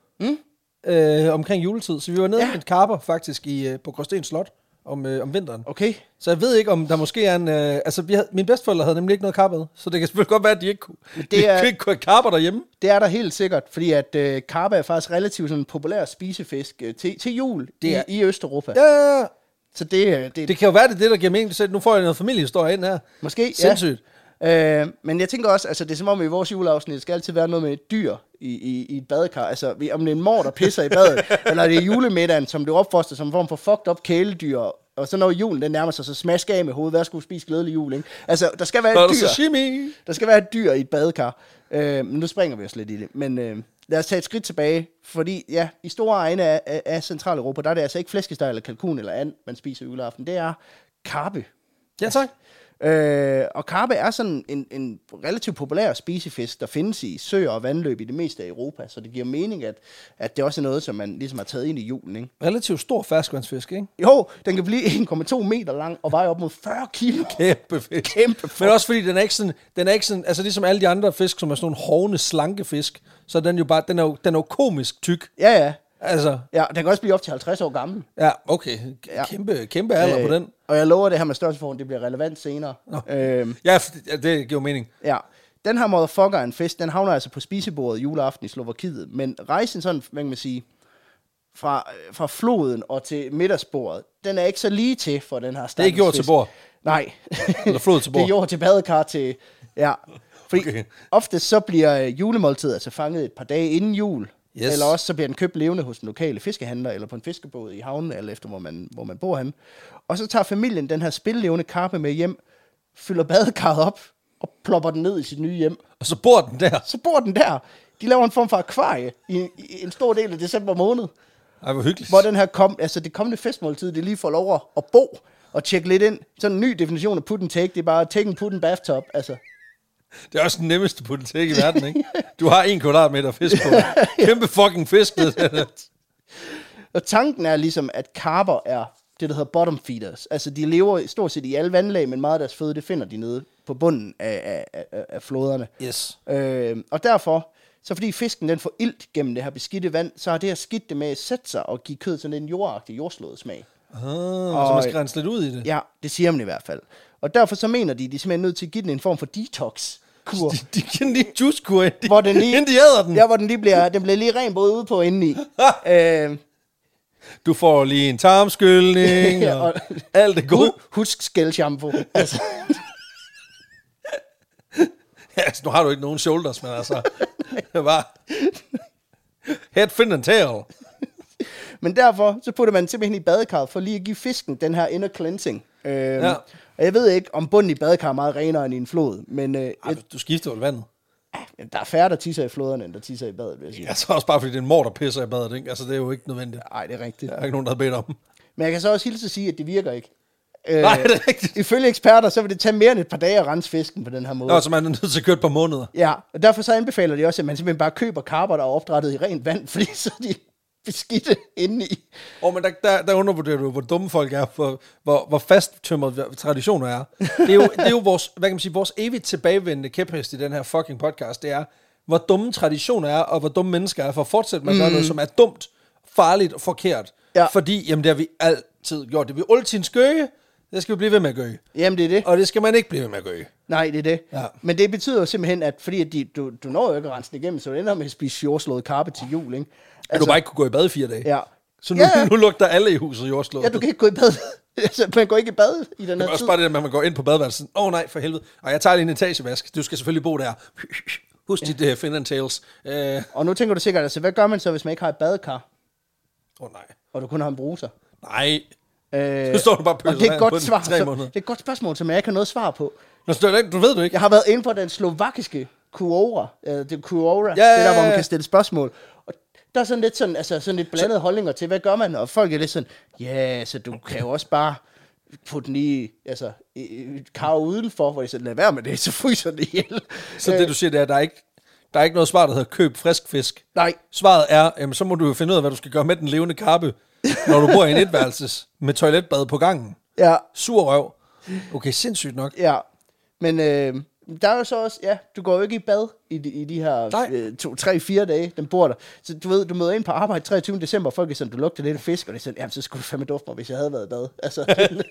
Omkring juletid. Så vi var nede med karper faktisk på Gråsten Slot om vinteren.
Okay.
Så jeg ved ikke, om der måske er en... mine bedsteforældre havde nemlig ikke noget karpe, så det kan selvfølgelig godt være, at de ikke kunne, ikke kunne have karper derhjemme.
Det er der helt sikkert, fordi at karpe er faktisk relativt sådan en populær spisefisk til jul i Østeuropa.
Ja.
Så det
kan jo være, det der giver mening. Så nu får jeg noget familiehistorie ind her.
Måske,
sindssygt.
Men jeg tænker også, altså det er som om i vores juleafsnit, det skal altid være noget med et dyr i et badekar. Altså om det er en mor, der pisser i badet, eller det er julemiddagen, som det opfoster som en form for fucked up kæledyr. Og så når julen den nærmer sig, så smask af med hovedet. Hvad skulle spise glædelig jul, ikke? Altså der skal være et dyr. Der skal være et dyr i et badekar. Men nu springer vi os lidt i det. Men lad os tage et skridt tilbage. Fordi ja, i store egne af Centraleuropa, der er det altså ikke flæskesteg eller kalkun eller and, man spiser juleaften. Det er karpe.
Ja, tak.
Og karpe er sådan en relativt populær spisefisk, der findes i søer og vandløb i det meste af Europa, så det giver mening, at det også er noget, som man ligesom har taget ind i julen, ikke?
Relativt stor ferskvandsfisk, ikke?
Jo, den kan blive 1,2 meter lang og veje op mod 40 kilo.
Kæmpe fisk. Men også fordi den er ikke sådan, altså ligesom alle de andre fisk, som er sådan nogle hovne, slanke fisk, så er den jo bare, den er jo komisk tyk.
Ja.
Altså.
Ja, den kan også blive op til 50 år gammel.
Ja, okay. Kæmpe alder på den.
Og jeg lover det her med størrelsesforhold, det bliver relevant senere.
Ja, det giver mening.
Ja. Den her motherfucker er en fisk, den havner altså på spisebordet juleaften i Slovakiet. Men rejsen sådan, hvad kan man sige, fra floden og til middagsbordet, den er ikke så lige til for den her stakkels.
Det er ikke jord til bord?
Nej.
Eller flod til bord?
Det er jord til badekar til, ja. Fordi ofte så bliver julemåltidet altså fanget et par dage inden jul. Yes. Eller også så bliver den købt levende hos den lokale fiskehandler, eller på en fiskebåd i havnen, eller efter hvor man bor henne. Og så tager familien den her spillevende karpe med hjem, fylder badekarret op, og plopper den ned i sit nye hjem.
Og så bor den der?
Så bor den der. De laver en form for akvarie i en stor del af december måned.
Ej, hvor hyggeligt.
Hvor den her det kommende festmåltid, det lige får lov at bo og tjekke lidt ind. Sådan en ny definition af put and take, det er bare take and put and bathtub, altså.
Det er også den nemmeste put and take i verden, ikke? Du har 1 kvadratmeter fisk på. Kæmpe fucking fisk.
Og tanken er ligesom, at karper er det, der hedder bottom feeders. Altså, de lever stort set i alle vandlag, men meget af deres føde, det finder de nede på bunden af floderne.
Yes.
Og derfor, så fordi fisken den får ilt gennem det her beskidte vand, så har det her skidt det med at sætte sig og give kød sådan en jordagtig, jordslået smag.
Så man skal rense lidt ud i det?
Ja, det siger man i hvert fald. Og derfor så mener de er simpelthen nødt til at give den en form for detox-kur.
De giver den lige en juice-kur,
inden de
æder den.
Ja, hvor den bliver lige ren både ude på indeni.
Du får lige en tarmskyldning, og alt det gode.
Husk skældshampoo. Altså.
Ja, altså, nu har du ikke nogen shoulders, men altså, det var head, fin and tail.
Men derfor, så putter man simpelthen i badekarret, for lige at give fisken den her inner cleansing. Og jeg ved ikke, om bunden i badekar er meget renere end i en flod, men...
du skifter vel vandet?
Der er færre, der tisser i floderne, end der tisser i badet, vil jeg sige.
Ja, så også bare fordi det er en mor, der pisser i badet, ikke? Altså, det er jo ikke nødvendigt.
Nej, det er rigtigt.
Der er ikke nogen, der har bedt om.
Men jeg kan så også hilse at sige, at det virker ikke.
Nej, det er rigtigt.
Ifølge eksperter, så vil det tage mere end et par dage at rense fisken på den her måde.
Nå, så man er nødt til at køre et par måneder.
Ja, og derfor så anbefaler de også, at man simpelthen bare køber karper, der er opdrættet i rent vand, fordi så er de beskidte indeni.
Men der undervurderer du, hvor dumme folk er, for hvor fasttømret traditioner er. Det er jo vores, hvad kan man sige, vores evigt tilbagevendende kæphest i den her fucking podcast, det er, hvor dumme traditioner er, og hvor dumme mennesker er, for at fortsætte med at gøre noget, som er dumt, farligt og forkert. Ja. Fordi, jamen det har vi altid gjort. Det vil altid skøge, det skal vi blive ved med at gøge.
Jamen det er det.
Og det skal man ikke blive ved med at gøge.
Nej, det er det.
Ja.
Men det betyder jo simpelthen, at fordi at du når jo ikke at rense den igennem, så du ender med at spise jordslået karpe til jul, ikke?
Altså, du bare ikke kunne gå i bad i 4 dage.
Ja.
Så nu lugter alle i huset jordslået.
Ja, du kan ikke gå i bad. Altså, man går ikke i bad i den her tid.
Det er også bare det, at man går ind på badeværelsen. Nej, for helvede. Og jeg tager lige en etagevask. Du skal selvfølgelig bo der. Husk dit fin and tails.
Og nu tænker du sikkert, altså, hvad gør man så, hvis man ikke har et badekar?
Nej.
Og du kun har en bruser?
Nej. Så står du bare
og det er et godt svar. Det er et godt spørgsmål, som jeg ikke har noget svar på.
Du ved du ikke.
Jeg har været inde på den slovakiske Quora. Det er Quora.
Ja,
det er der, hvor man kan stille spørgsmål. Og der er sådan lidt sådan lidt blandede holdninger til, hvad gør man? Og folk er lidt sådan, ja, så du kan jo også bare putte den i, altså, et kar udenfor, hvor I sådan, lad være med det, så fryser det ihjel.
Så det du siger, det er, der er ikke noget svar, der hedder køb frisk fisk.
Nej.
Svaret er, jamen, så må du jo finde ud af, hvad du skal gøre med den levende karpe, når du bor i en etværelses med toiletbad på gangen.
Ja.
Sur røv. Okay, sindssygt nok.
Ja, men der er jo så også, ja, du går jo ikke i bad i de her 2-3-4 dage, den bor der. Så du ved, du møder ind på arbejde 23. december, og folk er sådan, du lugter lidt af fisk, og det er sådan, jamen så skulle du fandme dufte mig, hvis jeg havde været i bad. Altså,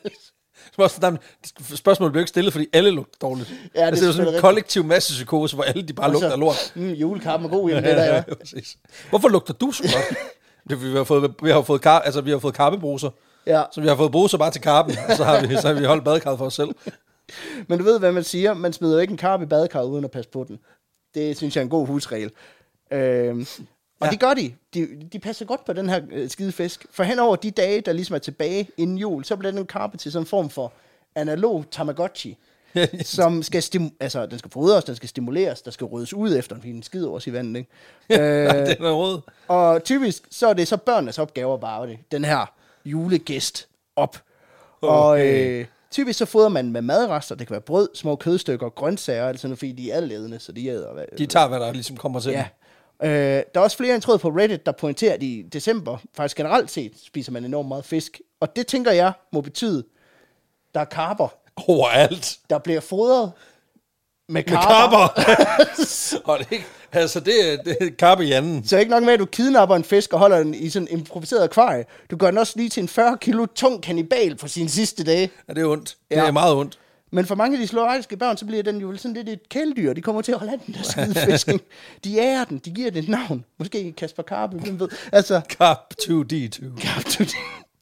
spørgsmålet bliver ikke stillet, fordi alle lugter dårligt.
Ja,
det er jo sådan en kollektiv massepsykose, hvor alle de bare lugter af lort.
Julekarpen er god, jamen det der, ja.
Hvorfor lugter du så godt? Vi har fået karpebruser.
Ja.
Så vi har fået bruser bare til karpen, og så har vi holdt badekarret for os selv.
Men du ved, hvad man siger. Man smider jo ikke en karpe i badekarret uden at passe på den. Det synes jeg er en god husregel. Og det gør de. De passer godt på den her skide fisk. For henover de dage, der ligesom er tilbage inden jul, så bliver den karpe til sådan en form for analog Tamagotchi. Som skal den skal fodres, den skal stimuleres, der skal ryddes ud efter den, fordi den skider også i vandet, ikke?
Nej, den er rød.
Og typisk, så er det så børnenes opgave at bare den her julegæst op. Okay. Og typisk så fodrer man med madrester, det kan være brød, små kødstykker, grøntsager, altså noget, fordi de er alledende, så de æder.
De tager, hvad der ligesom kommer til.
Ja. Der er også flere tråd på Reddit, der pointerer, at i december, faktisk generelt set, spiser man enormt meget fisk. Og det tænker jeg må betyde, der er karper.
Overalt.
Der bliver fodret med karper.
Hold ikke. Altså, det er karpe i anden.
Så ikke nok med, at du kidnapper en fisk og holder den i sådan en improviseret akvarie. Du gør den også lige til en 40 kilo tung kannibal på sine sidste dage.
Ja, det er ondt. Det er meget ondt.
Men for mange af de slovakiske børn, så bliver den jo sådan lidt et kæledyr. De kommer til at holde af den der skide fisk. De ærer den. De giver det et navn. Måske Kasper Karpe, hvem ved. Altså,
Carp 2D2.
Carp 2D.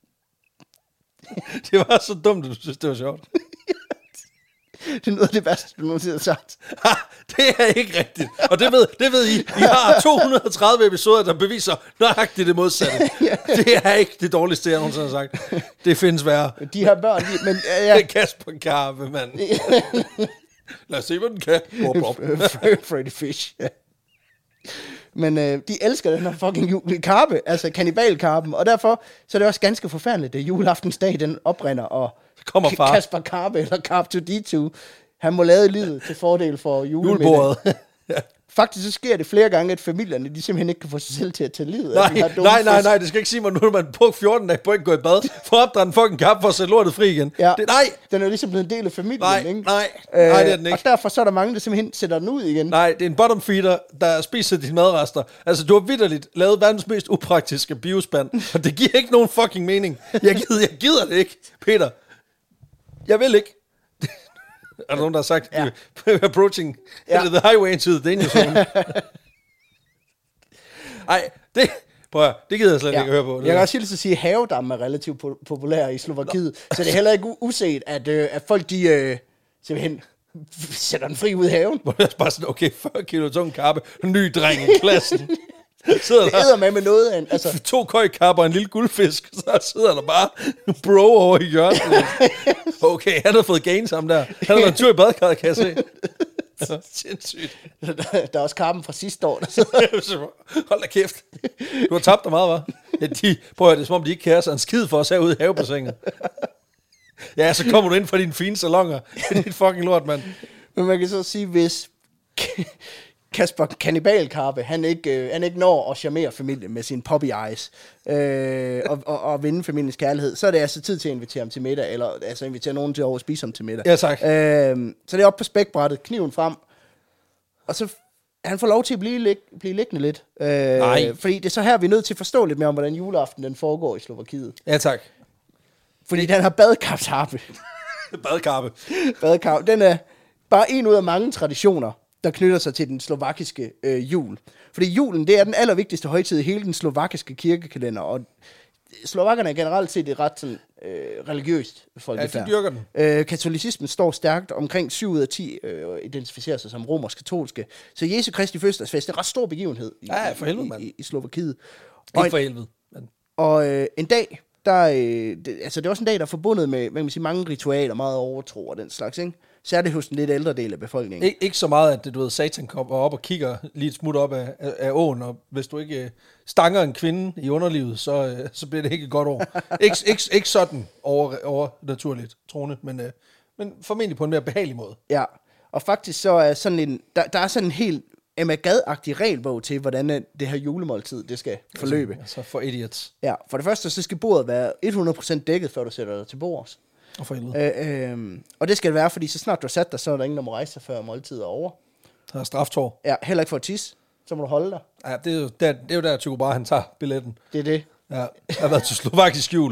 Det var så dumt, at du synes, det var sjovt.
Det er noget af det værste, du nogensinde har sagt.
Det er ikke rigtigt. Og det ved I. I har 230 episoder, der beviser nøjagtigt det modsatte. Det er ikke det dårligste, jeg nogensinde har sagt. Det findes værre.
De her børn, men...
Det er Kasper Karpe, mand. Lad os se, hvad den kan.
Freddy Fish, ja. Men de elsker den her fucking karpe, altså kannibalkarpen, og derfor så er det også ganske forfærdeligt, at juleaftensdag den oprinder, og
kommer far.
Kasper Karpe, eller Carp 2D2, han må lade livet til fordel for
julebordet.
Ja. Faktisk så sker det flere gange, at familierne, de simpelthen ikke kan få sig selv til at tage livet.
Nej, det skal ikke sige mig, nu er man brugt 14 dage på ikke gå i bad, for at opdrætte en fucking karp for at sætte lortet fri igen.
Ja.
Nej!
Den er jo ligesom blevet en del af familien, ikke?
Nej, det er den ikke.
Og derfor så er der mange, der simpelthen sætter den ud igen.
Nej, det er en bottom feeder, der spiser dine madrester. Altså, du har vitterligt lavet verdens mest upraktiske biospand, og det giver ikke nogen fucking mening. Jeg gider det ikke, Peter. Jeg vil ikke. Er der nogen, der har sagt, approaching the highway into the danger zone? Ej, det gider jeg slet ikke at høre på.
Jeg kan også hilse at sige, at havedammen er relativt populær i Slovakiet, så det er heller ikke uset, at folk de simpelthen sætter den fri ud i haven.
Hvor det er bare sådan, okay, 40 kilo tung karpe, ny dreng i klassen.
Det æder med noget af en, altså
2 køjkarper og en lille guldfisk, så sidder der bare bro over i hjørnet. Okay, han har fået gains ham der. Han har været en tur i badekarret, kan jeg se. Sindssygt.
Der er også karpen fra sidste år.
Hold da kæft. Du har tabt dig meget, hva'? Ja, prøv at det er som om, de ikke kærer sig en skid for os herude i havebassinet. Ja, så kommer du ind fra dine fine salonger. Det er dit fucking lort, mand.
Men man kan så sige, hvis Kasper Kannibalkarpe, han ikke når at charmere familien med sin poppy eyes, og vinde familiens kærlighed, så er det altså tid til at invitere ham til middag, eller altså invitere nogen til over at spise ham til middag.
Ja, tak.
Så det er op på spækbrættet, kniven frem, og så han får lov til at blive liggende lidt. Fordi det er så her, vi er nødt til at forstå lidt mere om, hvordan juleaften den foregår i Slovakiet.
Ja, tak.
Fordi den har badekapsharpe.
Badekarpe.
Den er bare en ud af mange traditioner, der knytter sig til den slovakiske jul. Fordi julen, det er den allervigtigste højtid i hele den slovakiske kirkekalender, og slovakkerne er generelt set et ret sådan, religiøst folkefærd.
Ja, de dyrker den.
Katolicismen står stærkt, omkring 7 ud af 10 identificerer sig som romersk-katolske. Så Jesu Kristi fødselsdagsfest er en ret stor begivenhed i Slovakiet.
Ikke for helvede.
Og en dag, det er også en dag, der er forbundet med hvad man siger, mange ritualer, meget overtro og den slags, ikke? Særligt hos den lidt ældre del af befolkningen.
Ikke så meget, at du ved, Satan kommer op og kigger lige et smut op af åen, og hvis du ikke stanger en kvinde i underlivet, så bliver det ikke et godt år. ikke sådan over naturligt troende, men formentlig på en mere behagelig måde.
Ja, og faktisk så er sådan der er sådan en helt Emma Gad-agtig regelbog til, hvordan det her julemåltid, det skal forløbe.
Altså for idiots.
Ja, for det første, så skal bordet være 100% dækket, før du sætter dig til bords.
Og for helvede.
Og det skal det være, fordi så snart du har sat dig, så er der ingen, der må rejse sig, før måltidet er over.
Der er straftår.
Ja, heller ikke for at tisse. Så må du holde dig.
Ja, det er jo der Tycho Brahe, han tager billetten.
Det er det.
Ja, jeg har været til slovakisk jul.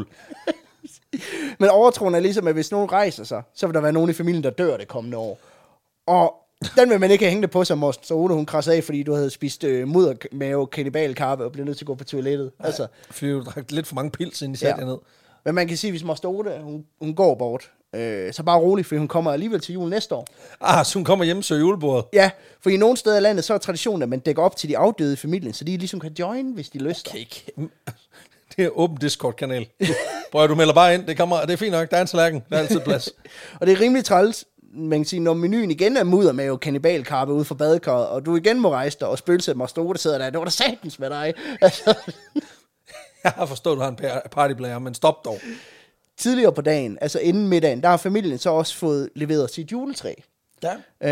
Men overtroen er ligesom, at hvis nogen rejser sig, så vil der være nogen i familien, der dør det kommende år. Og den vil man ikke hænge det på sig, så Ole, hun krasser af, fordi du havde spist muddermave, kannibalkarpe og blev nødt til at gå på toilettet.
Nej, altså. Fordi du drak lidt for mange pils, inden I satte ned.
Men man kan sige, hvis Moster Ode, hun går bort, så bare rolig, for hun kommer alligevel til jul næste år.
Så hun kommer hjem og søger julebordet?
Ja, for i nogle steder i landet, så er traditionen, at man dækker op til de afdøde i familien, så de ligesom kan join, hvis de lyster.
Okay. Det er åben Discord-kanal. Prøv du melder bare ind, det er fint nok, der er en tallerken, der er altid plads.
Og det er rimelig træls, man kan sige, når menuen igen er muddermave, kannibalkarpe ude for badekarret, og du igen må rejse dig, og spøgelset Moster Ode sidder der, det var da satans med dig. Altså.
Jeg har forstået, at du har en partyblære, men stop dog.
Tidligere på dagen, altså inden middagen, der har familien så også fået leveret sit juletræ.
Ja.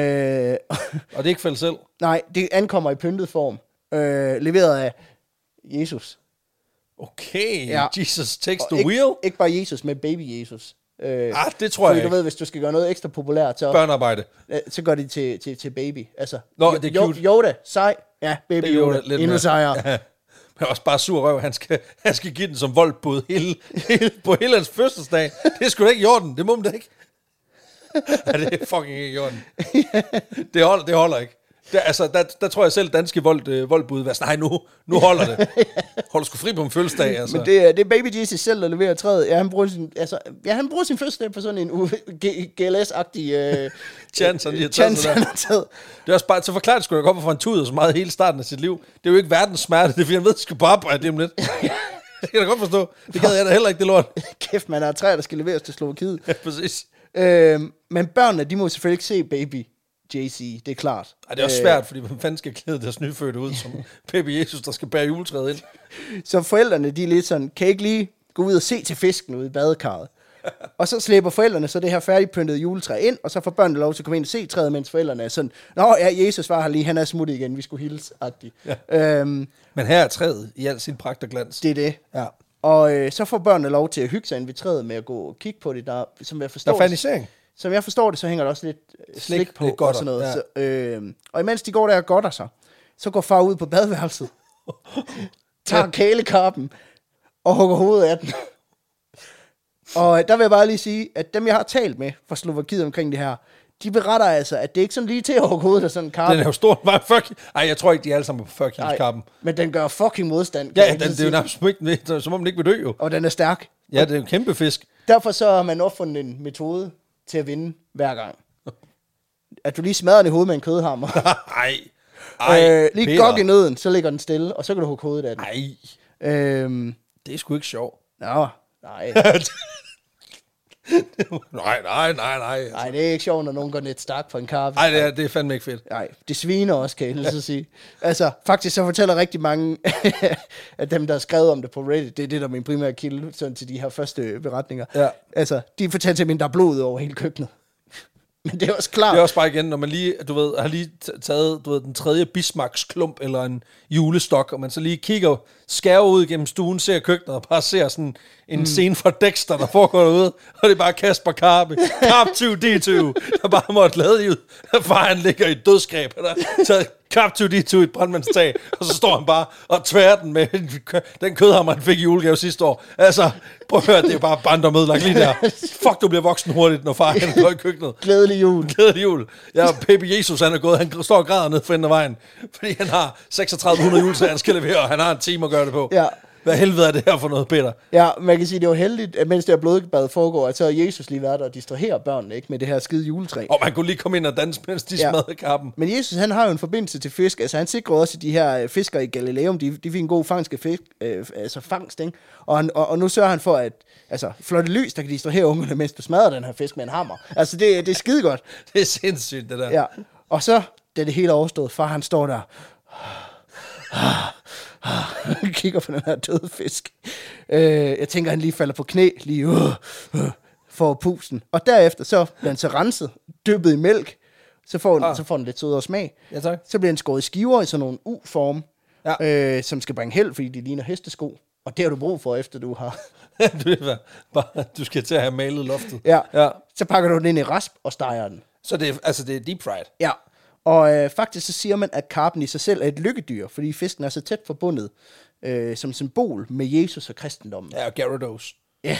Og det er ikke fælles selv?
Nej, det ankommer i pyntet form. Leveret af Jesus.
Okay, ja. Jesus takes the wheel.
Ikke bare Jesus, men baby Jesus.
Det tror jeg ikke.
Du ved, hvis du skal gøre noget ekstra populært, så
børnearbejde.
Så gør de til baby. Altså,
det er cute.
Yoda, sej. Ja, baby Yoda. Endnu sejere.
Ja. Men også bare sur røv. Han skal give den som voldbud på hele hans fødselsdag. Det er sgu da ikke i orden. Det må man da ikke. Ja, det er fucking ikke i orden. Det holder ikke. Der tror jeg selv, danske voldbud var sådan, nej, nu holder det. Holder sgu fri på en fødselsdag, altså.
Men det er Baby Jesus selv, der leverer træet. Ja, han bruger sin fødselsdag på sådan en GLS-agtig
chance, han
har taget.
Det er også bare, så forklart skulle jeg godt, hvorfor han tuder så meget hele starten af sit liv. Det er jo ikke verdens smerte, det er fordi han ved, at han skal på arbejde lige om lidt. Det kan jeg da godt forstå. Det gad jeg da heller ikke, det lort.
Kæft, man, der er træer, der skal leveres til Slovakiet.
Ja, præcis.
Men børnene, de må selvfølgelig ikke se Baby JC, det er klart.
Det er også svært, fordi man fanden skal klæde deres nyfødte ud som baby Jesus, der skal bære juletræet ind.
Så forældrene, de er lidt sådan, kan ikke lige gå ud og se til fisken ude i badekarret. Og så slæber forældrene så det her færdigpyntede juletræ ind, og så får børnene lov til at komme ind og se træet, mens forældrene er sådan, nå ja, Jesus var her lige, han er smuttet igen, vi skulle hilse-agtigt.
Ja. Men her er træet i al sin pragt og glans.
Det er det.
Ja.
Og så får børnene lov til at hygge sig ind ved træet med at gå og kigge på det, der, som jeg forstår.
Der er fanisering.
Som jeg forstår det, så hænger der også lidt slik på
lidt
og sådan noget. Ja. Og imens de går der og godter sig, så går far ud på badeværelset, tager kælekarpen og hugger hovedet af den. Og der vil jeg bare lige sige, at dem, jeg har talt med fra Slovakiet omkring det her, de beretter altså, at det ikke sådan lige til at hugge hovedet af sådan en karpe.
Den er jo stor. Jeg tror ikke, de er alle sammen på 40 kilos karpen.
Men den gør fucking modstand.
Ja, det er jo nærmest ikke, som om den ikke vil dø jo.
Og den er stærk.
Ja, det er jo en kæmpe fisk.
Derfor så har man opfundet en metode til at vinde hver gang. At du lige smadrer den i hovedet med en kødhammer.
Ej,
lige gok i nøden, så ligger den stille, og så kan du hugge hovedet af den.
Det er sgu ikke sjovt.
Nå, nej.
Nej.
Nej, det er ikke sjovt, når nogen går net stak på en karpe.
Nej, det er fandme ikke fedt.
Nej, det sviner også, kan jeg så sige. Altså, faktisk så fortæller rigtig mange af dem, der har skrevet om det på Reddit, det er det, der er min primære kilde sådan til de her første beretninger. Ja. Altså, de fortæller til mig, der er blod over hele køkkenet. Men det er også klart.
Det er også bare igen, når man lige, har lige taget, den tredje Bismarcks-klump eller en julestok, og man så lige kigger, skærer ud gennem stuen, ser køkkenet og bare ser sådan en scene fra Dexter, der foregår derude, og det er bare Kasper Karpe, Karp 2D2, der bare måtte lade ud, far han ligger i et dødsgreb, og der taget Karp 2D2 i et brandmandstag, og så står han bare og tværer den med den kødhammer, han fik i julegave sidste år. Altså, prøv at høre, det er bare barndom ødelagt lige der. Fuck, du bliver voksen hurtigt, når far han går i køkkenet.
Glædelig jul.
Glædelig jul. Ja, Baby Jesus, han er gået, han står og græder ned for enden af vejen, fordi han har 3600 juletræer, han skal levere, og han har en time at gøre det på.
Ja.
Hvad helvede er det her for noget, Peter?
Ja, man kan sige, det var heldigt, at mens det her blodbad foregår, at så er Jesus lige været der og distraherer børnene, ikke, med det her skide juletræ.
Og man kunne lige komme ind og danse, mens de smadrede karpen.
Men Jesus, han har jo en forbindelse til fisk. Altså, han sikrer også, at de her fiskere i Galileum, de fik en god fangst, ikke? Og nu sørger han for, at flotte lys, der kan distrahere ungerne, mens du smadrer den her fisk med en hammer. Altså, det er skide godt.
Det er sindssygt, det der.
Ja. Og så, da det hele er overstået, far han står der, kigger på den her døde fisk. Jeg tænker, han lige falder på knæ, lige får pusten. Og derefter så bliver han så renset, dyppet i mælk, så får den lidt sødere smag.
Ja, tak.
Så bliver den skåret i skiver i sådan nogle U-form, som skal bringe held, fordi de ligner hestesko. Og det har du brug for, efter du har...
du skal til at have malet loftet.
Ja. Så pakker du den ind i rasp og steger den.
Så det er deep fried?
Ja. Og faktisk så siger man, at karpen i sig selv er et lykkedyr, fordi fisken er så tæt forbundet som symbol med Jesus og kristendommen.
Ja, og Gyarados.
Ja.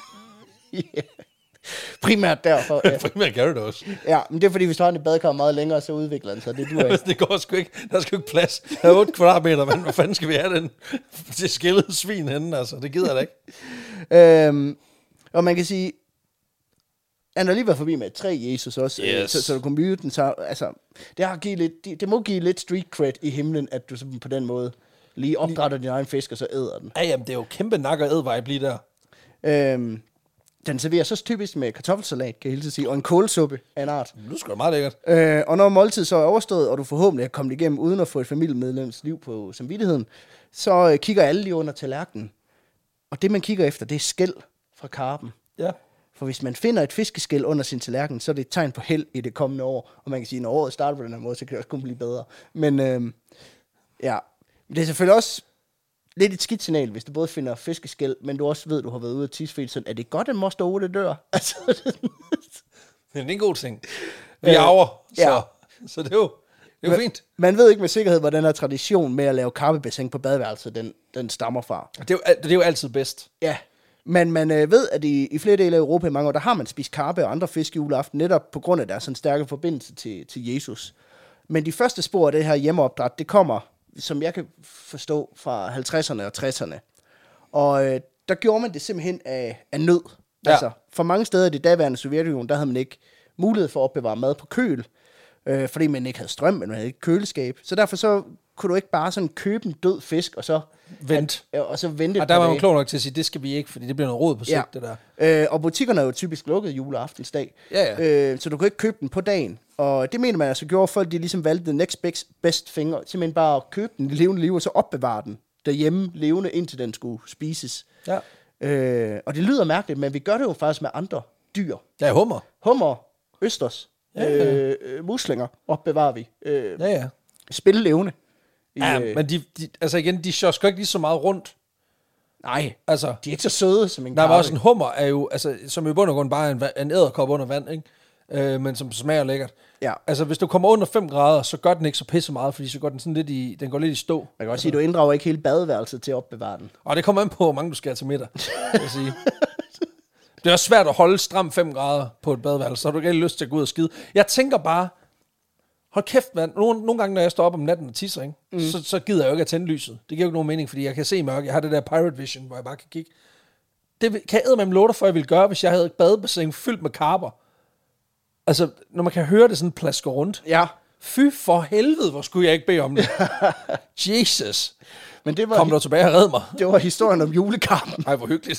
Primært derfor. Ja.
Primært Gyarados.
Ja, men det er fordi, hvis du har den i badekar meget længere, så udvikler den sig. Det duer ikke.
Det går sgu ikke. Der er sgu ikke plads. Der er 8 kvadratmeter, men hvor fanden skal vi have den til skillede svin henne? Altså, det gider jeg da
ikke. Og man kan sige, han har lige været forbi med et træ, Jesus også,
yes.
så du kunne myde den. Så, altså, det må give lidt street cred i himlen, at du på den måde lige opdrætter din egen fisk, og så æder den.
Ja, jamen, det er jo kæmpe nak og ædvibe lige der.
Den serveres så typisk med kartoffelsalat, kan jeg hele sige, og en kålsuppe af en art.
Det er sgu da meget lækkert.
Og når måltid så er overstået, og du forhåbentlig er kommet igennem, uden at få et familiemedlems liv på samvittigheden, så kigger alle lige under tallerkenen. Og det, man kigger efter, det er skæl fra karpen.
Ja.
For hvis man finder et fiskeskæl under sin tallerken, så er det et tegn på held i det kommende år. Og man kan sige, når året starter på den her måde, så kan det også kun blive bedre. Men ja, det er selvfølgelig også lidt et skidt signal, hvis du både finder fiskeskæl, men du også ved, du har været ude af tidsfri, så er det godt, at moster Ole dør? Altså,
det er en god ting. Vi arver, så det er jo fint.
Man ved ikke med sikkerhed, hvor den her tradition med at lave karpebassin på badeværelset, den stammer fra.
Det er jo altid bedst.
Ja, men man ved, at i flere dele af Europa i mange år, der har man spist karpe og andre fisk juleaften, netop på grund af deres sådan stærke forbindelse til Jesus. Men de første spor af det her hjemmeopdræt, det kommer, som jeg kan forstå, fra 50'erne og 60'erne. Og der gjorde man det simpelthen af nød. Ja. Altså, for mange steder i det daværende Sovjetunionen, der havde man ikke mulighed for at opbevare mad på køl, fordi man ikke havde strøm, men man havde ikke køleskab. Så derfor så kunne du ikke bare sådan købe en død fisk, og så vente. Og
der var man klog nok til at sige, det skal vi ikke, fordi det bliver noget rod på sigt, det der.
Og butikkerne er jo typisk lukket juleaftensdag.
Ja.
Så du kan ikke købe den på dagen. Og det mener man altså gjorde, folk de ligesom valgte the next best thing, simpelthen bare at købe den i levende liv, og så opbevare den derhjemme levende, indtil den skulle spises. Ja. Og det lyder mærkeligt, men vi gør det jo faktisk med andre dyr.
Ja,
Hummer, østers, muslinger opbevarer vi. Spille levende.
Men de sjår sgu ikke lige så meget rundt.
Nej,
altså,
de er ikke så søde som en
karpe. Nej, men også en hummer er jo, altså, som i bund og grund bare en edderkop under vand, ikke? Men som smager lækkert. Ja. Altså, hvis du kommer under 5 grader, så gør den ikke så pisse meget, fordi så går den sådan lidt den går lidt i stå.
Man kan også sige, du inddrager ikke hele badeværelset til at opbevare den.
Og det kommer an på, hvor mange du skal have til middag, vil jeg sige. Det er også svært at holde stram 5 grader på et badeværelse, så har du ikke lyst til at gå ud og skide. Jeg tænker bare, hold kæft, mand. Nogle gange, når jeg står op om natten og tisser, ikke? Så gider jeg jo ikke at tænde lyset. Det giver jo ikke nogen mening, fordi jeg kan se mørke. Jeg har det der Pirate Vision, hvor jeg bare kan kigge. Det kan jeg eddermame love dig for, jeg ville gøre, hvis jeg havde et badebassin fyldt med karper. Altså, når man kan høre det sådan plasker rundt.
Ja.
Fy for helvede, hvor skulle jeg ikke bede om det. Jesus.
Men det var
kom du tilbage og red mig.
Det var historien om julekarpen.
Ej, hvor hyggeligt.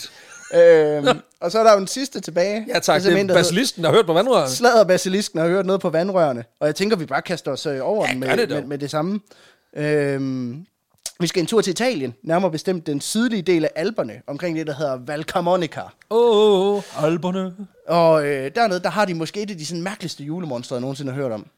Og så er der jo en sidste tilbage.
Ja tak, det er basilisken, der har hørt på vandrørene.
Sladderbasilisken har hørt noget på vandrørene. Og jeg tænker, vi bare kaster os over den med det samme. Vi skal en tur til Italien, nærmere bestemt den sydlige del af Alperne, omkring det, der hedder Val Camonica.
Alperne.
Og dernede, der har de måske et af de sådan mærkeligste julemonstre, jeg nogensinde har hørt om.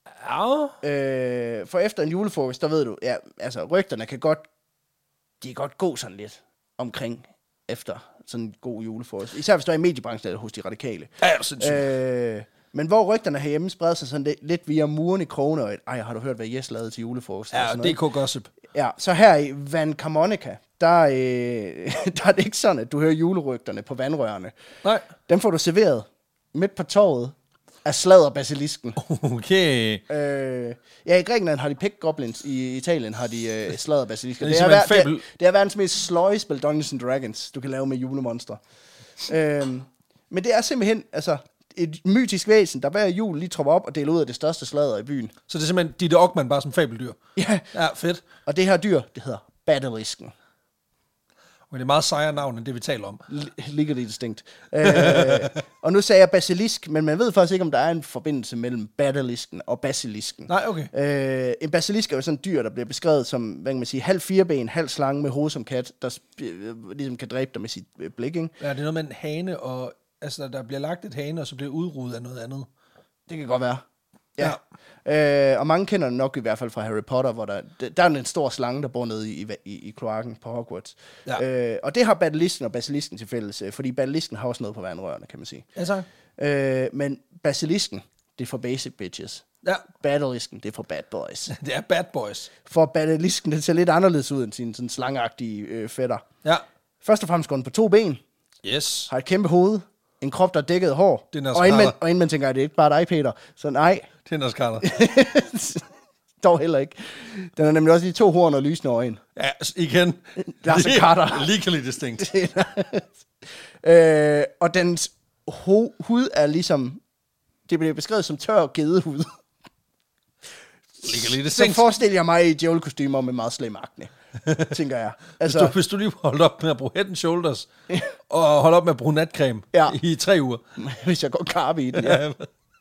Ja.
For efter en julefrokost, der ved du, ja, altså rygterne kan godt gå sådan lidt omkring efter sådan en god julefrokost. Især hvis du er i mediebranchen eller hos de radikale.
Ja, det er sindssygt.
Men hvor rygterne herhjemme spreder sig sådan lidt via muren i krogene, og har du hørt, hvad Jes lavede til julefrokost?
Ja, DK Gossip.
Ja, så her i Val Camonica, der er det ikke sådan, at du hører julerygterne på vandrørene.
Nej.
Dem får du serveret midt på torvet af sladderbasilisken.
Okay.
Ja, i Grækenland har de pig goblins, i Italien har de sladderbasilisken.
Det
er verdens mest sløje-spil Dungeons & Dragons, du kan lave med julemonstre. Men det er simpelthen altså et mytisk væsen, der hver jul lige tropper op og deler ud af det største sladder i byen.
Så det er simpelthen Ditte Okman bare som fabeldyr?
Ja.
Ja, fedt.
Og det her dyr, det hedder basilisken.
Men det er meget sejere navn, end det vi taler om.
Ligger det distinkt. Og nu sagde jeg basilisk, men man ved faktisk ikke, om der er en forbindelse mellem basilisken og basilisken.
Nej, okay.
En basilisk er jo sådan en dyr, der bliver beskrevet som, hvad kan man sige, halv fireben, halv slange med hoved som kat, der ligesom kan dræbe dig med sit blik, ikke?
Ja, det er noget med en hane, og altså, der bliver lagt et hane, og så bliver udryddet af noget andet.
Det kan godt være. Ja. Og mange kender den nok i hvert fald fra Harry Potter, hvor der er en stor slange, der bor nede i kloakken på Hogwarts. Ja. Og det har basilisken og basilisken til fælles, fordi basilisken har også noget på vandrørene, kan man sige.
Ja, tak.
Men basilisken, det er for basic bitches.
Ja.
Basilisken, det er for bad boys.
Det er bad boys.
For basilisken, det ser lidt anderledes ud end sine sådan slangeagtige fætter.
Ja.
Først og fremmest går den på 2 ben.
Yes.
Har et kæmpe hoved. En krop, der er dækket af hår. Og inden man tænker, at det er ikke bare dig, Peter. Så nej.
Det er Nas Carter.
Dog heller ikke. Den har nemlig også de 2 horn og lysende øjne.
Ja, igen.
Lars Carter.
Legally distinct.
Og dens hud er ligesom... Det bliver beskrevet som tør gedehud.
Legally distinct.
Så forestiller jeg mig i djævelkostymer med meget slem akne. Tænker jeg. Altså,
hvis du lige holdt op med at bruge Head and Shoulders, og holdt op med at bruge natcreme i 3 uger.
Hvis jeg går karpe i den, ja.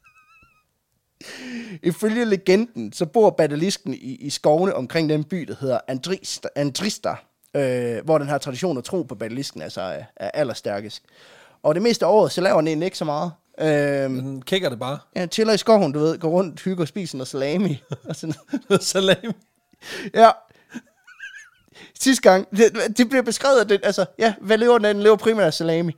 Ifølge legenden, så bor basilisken i skovene omkring den by, der hedder Andrista, hvor den her tradition og tro på basilisken altså er allerstærkest. Og det meste af året, så laver den ikke så meget.
Den kigger det bare.
Ja, chiller i skoven, du ved, går rundt, hygger og spiser noget salami. Og sådan.
Salami?
Ja. Sidste gang, det bliver beskrevet, at det, altså, ja, hvad lever den af? Den lever primært af salami.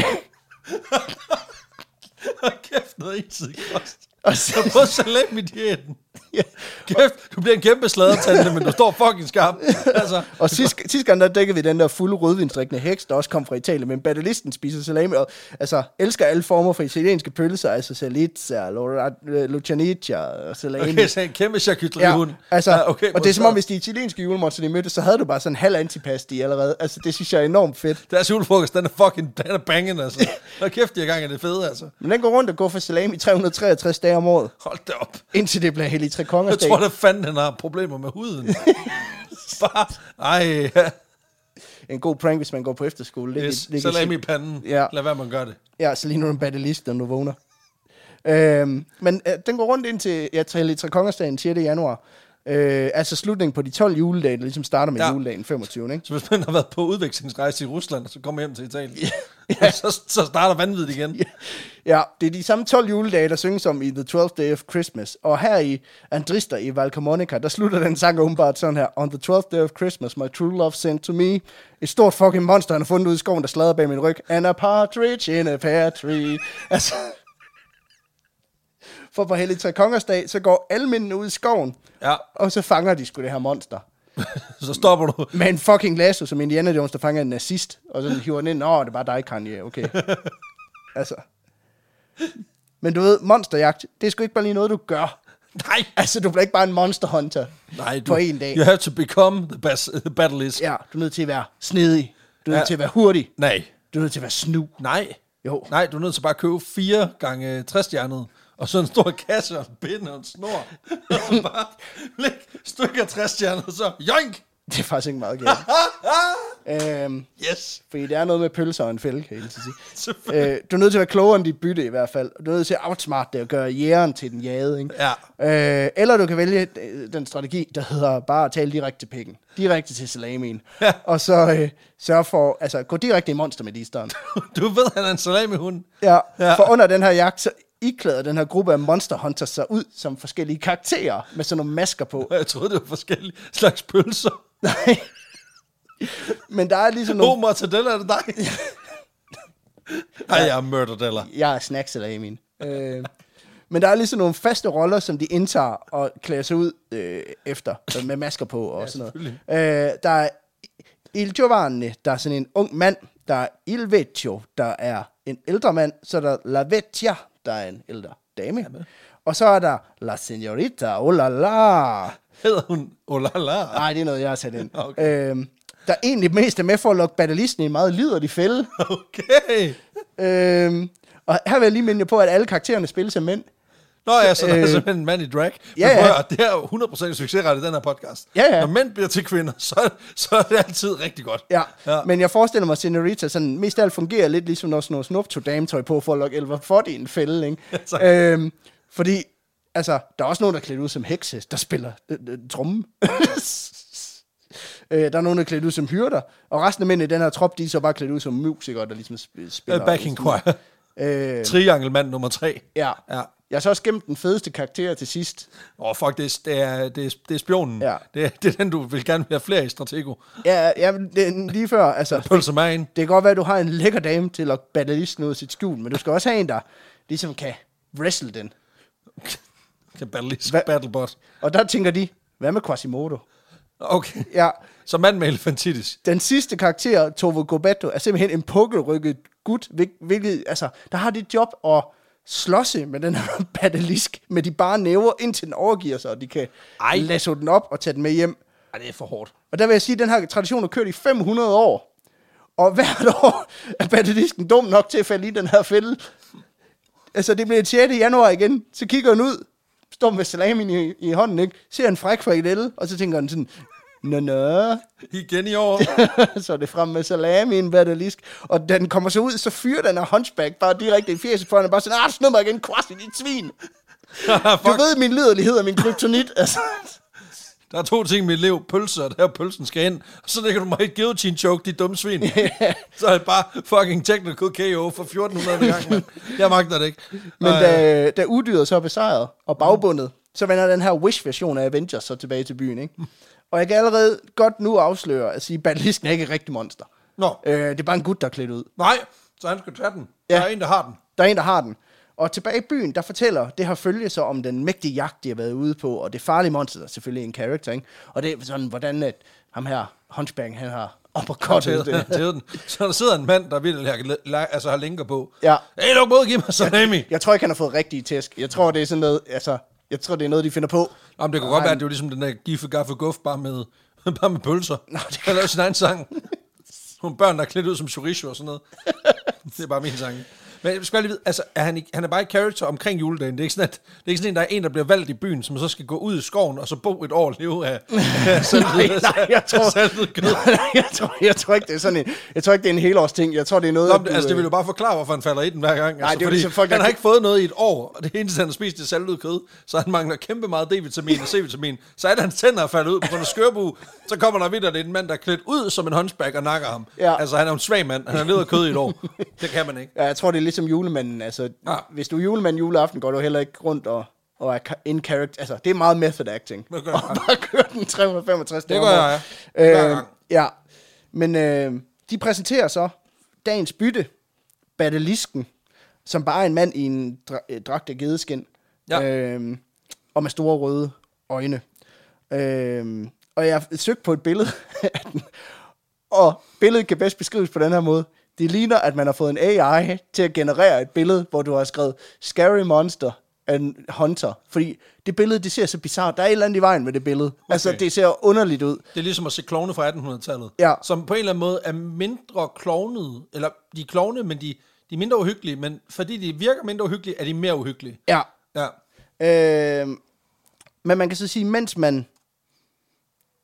Kæft, noget ensidig kost. Og så på salami-diæten. Ja. Kæft, du bliver en kæmpe sladertante, men du står fucking skarp. Altså.
Og sidste gang, der dækkede vi den der fulde rødvinsdrikkende heks, der også kom fra Italien, men basilisten spiser salami, og altså, elsker alle former for italienske pølser, altså salizza, lucanicia og salami.
Okay, så en kæmpe charcuterie-hund.
Ja, altså, ja, okay, og det er som om, hvis de italienske julemonster, de mødte, så havde du bare sådan en halv antipasti allerede. Altså, det synes jeg er enormt fedt.
Deres julefrokost, den er bangende, altså. Og kæft, de er gang, er det fede, altså.
Men den går rundt og går for salami 363 dage om året.
Hold da op.
Indtil det bliver Hellig Tre Kongers dag.
Jeg tror, der fanden, han har problemer med huden. Ej.
En god prank, hvis man går på efterskole.
Yes, salami i panden. Ja. Lad være, man gør det.
Ja, så lige nu er en batalist, når du vågner. Men den går rundt ind til Hellig Tre Kongers dag den 6. januar. Altså slutningen på de 12 juledage, der ligesom starter med juledagen 25. Ikke?
Så hvis man har været på udvekslingsrejse i Rusland, og så kommer hjem til Italien, ja. så starter vanvittigt igen.
Ja, det er de samme 12 juledage, der synges om i The 12th Day of Christmas. Og her i Andrista i Val Camonica, der slutter den sang åbenbart sådan her. On the 12th day of Christmas, my true love sent to me. Et stort fucking monster, han har fundet ud i skoven, der sladrer bag min ryg. And a partridge in a pear tree. Altså... For på Hellig Tre Kongers dag, så går alle mændene ud i skoven, og så fanger de sgu det her monster.
Så stopper du.
Med en fucking lasso, som Indiana Jones, der fanger en nazist, og så hiver den ind, det er bare dig, Kanye, okay. Altså. Men du ved, monsterjagt, det er sgu ikke bare lige noget, du gør.
Nej.
Altså, du bliver ikke bare en monster hunter på en dag.
You have to become the battlist.
Ja, du er nødt til at være snedig. Du er nødt til at være hurtig.
Nej.
Du er nødt til at være snu.
Nej.
Jo.
Nej, du er nødt til bare at købe 4 gange 60-stjernet. Og så en stor kasse og en binde og en snor. Og så bare læg stykker 60-stjernet, og så joink!
Det er faktisk ikke meget galt.
Yes.
Fordi det er noget med pølser og en fælde, kan jeg sige. Du er nødt til at være klogere end dit bytte i hvert fald. Du er nødt til at outsmarte det og gøre jægeren til den jagede, ikke?
Ja.
Eller du kan vælge den strategi, der hedder bare at tale direkte til pikken. Direkte til salamien.
Ja.
Og så sørge for, altså gå direkte i monstermedisteren.
Du ved, han er en salamihund.
Ja, for under den her jagt, så iklæder den her gruppe af Monster Hunters sig ud som forskellige karakterer med sådan nogle masker på.
Jeg troede, det var forskellige slags pølser.
Nej. Men der er ligesom nogle...
mortadella, er det dig? Nej, jeg er murderdeller.
Jeg er snacksalamien. Men der er ligesom nogle faste roller, som de indtager og klæder sig ud efter, med masker på og sådan noget. Der er Il Giovanni, der er sådan en ung mand. Der er Il Vecchio, der er en ældre mand. Så er der La Vecchia, der er en ældre dame. Jamen. Og så er der La Signorita, oh la la.
Hedder hun oh la la?
Nej, det er noget, jeg har sat ind.
Okay.
Der egentlig mest er med for at lokke batalisten i en meget liderlig fælde.
Okay.
Og her vil jeg lige minde jer på, at alle karaktererne spilles af mænd.
Nå ja, så der er simpelthen en mand i drag.
Ja.
Det er jo 100% succesret i den her podcast.
Ja.
Når mænd bliver til kvinder, så er det altid rigtig godt.
Ja. Men jeg forestiller mig, at Senorita sådan, mest af alt fungerer lidt ligesom, når sådan noget snuptog-dametøj på for at lokke Elver Ford i en fælde. Ikke? Fordi, altså, der er også nogen, der er klædt ud som hekse, der spiller tromme. Der er nogen, der er klædt ud som hyrder, og resten af mændene i den her trop, de er så bare klædt ud som musikere, der ligesom spiller.
Backing choir. Triangelmand nummer 3.
Ja. Jeg har så også gemt den fedeste karakter til sidst.
Fuck, det er spionen.
Ja.
Det er den, du vil gerne have flere i Stratego.
Ja, det, lige før, altså.
Pølsemagen.
Det kan godt være, at du har en lækker dame til at battlisten ud af sit skjul, men du skal også have en, der ligesom kan wrestle den.
Kan battlebot.
Og der tænker de, hvad med Quasimodo?
Okay.
Ja.
Så mand med elefantitis.
Den sidste karakter, Tovo Gobetto, er simpelthen en pukkelrykket gut, hvilket, altså, der har dit job at slåsse med den her batalisk, med de bare næver, indtil den overgiver sig, og de kan lasso den op og tage den med hjem.
Ej, det er for hårdt.
Og der vil jeg sige, at den her tradition har kørt i 500 år. Og hvert år er batilisken dum nok til at falde i den her fælde. Altså, det bliver 6. januar igen, så kigger han ud, står med salamin i hånden, ikke? Ser en fræk frikadelle, og så tænker han sådan, nå.
Igen i år.
Så er det frem med salamin, batalisk. Og den kommer så ud, så fyrer den her hunchback bare direkte i fjeset for hende, bare sådan, snød mig igen, kvast i dit svin. Du ved, min liderlighed og min kryptonit, altså.
Der er 2 ting i mit liv. Pølser, og der pølsen skal ind. Og så lægger du mig et guillotine choke, de dumme svin. Yeah. Så er det bare fucking technical KO for 1400 gang, man. Jeg magter det ikke.
Men da udyret så er besejret og bagbundet, så vender den her Wish-version af Avengers så tilbage til byen, ikke? Og jeg kan allerede godt nu afsløre at sige, at batilisken er ikke et rigtigt monster. Det er bare en gut, der er klædt ud.
Nej, så han skal tage den.
Ja.
Der er en, der har den.
Der er en, der har den. Og tilbage i byen, der fortæller det her følge så om den mægtige jagt, de har været ude på, og det farlige monster, der er selvfølgelig en character, ikke? Og det er sådan, hvordan at ham her, Hunchback, han har uppercuttet
den. Så der sidder en mand, der virkelig har linker på.
Ja.
Hey, du må give mig salami.
Jeg tror ikke, han har fået rigtige tæsk. Jeg tror, det er sådan noget, altså, jeg tror, det er noget, de finder på.
Jamen, det kunne godt være, at det var ligesom den der giffe, gaffe, guff, bare med pølser.
Nå, det
kan lave sin egen sang. Nogle børn, der er klædt ud som chorizo og sådan noget. Det er bare min sang. Men jeg skal lige vide, altså, han er bare et character omkring juledagen. Det er ikke sådan, at det er ikke sådan en, der er en, der bliver valgt i byen, som så skal gå ud i skoven og så bo et år og leve af saltet kød.
Jeg tror ikke, det er sådan en, jeg tror ikke, det er en helårsting. Jeg tror, det er noget...
det vil jo bare forklare, hvorfor han falder i den hver gang.
Nej,
altså,
det er ligesom folk,
han har ikke fået noget i et år, og det eneste, han har spist, det er saltet kød. Så han mangler kæmpe meget D-vitamin og C-vitamin. Så er det, hans tænder er faldet ud på grund af skørbu. Så kommer der videre, det er en mand, der er klædt ud som en hunchback og nakker ham. Ja. Altså, han er en svag mand. Han har levet af kød i et år. Det kan man ikke.
Ja, jeg tror, det er ligesom julemanden. Altså, hvis du er julemand juleaften, går du heller ikke rundt og er in character. Altså, det er meget method acting. Og bare køre den 365
dage. Det gør jeg,
ja. Men de præsenterer så dagens bytte, batilisken, som bare er en mand i en dragt af gedeskin. Ja. Og med store røde øjne. Og jeg har søgt på et billede af den. Og billedet kan bedst beskrives på den her måde. Det ligner, at man har fået en AI til at generere et billede, hvor du har skrevet Scary Monster and Hunter. Fordi det billede, det ser så bizarrt. Der er et eller andet i vejen med det billede. Okay. Altså, det ser underligt ud.
Det er ligesom at se klovne fra 1800-tallet.
Ja. Som
på en eller anden måde er mindre klovnede. Eller de er klovne, men de er mindre uhyggelige. Men fordi de virker mindre uhyggelige, er de mere uhyggelige.
Ja. Men man kan så sige, mens man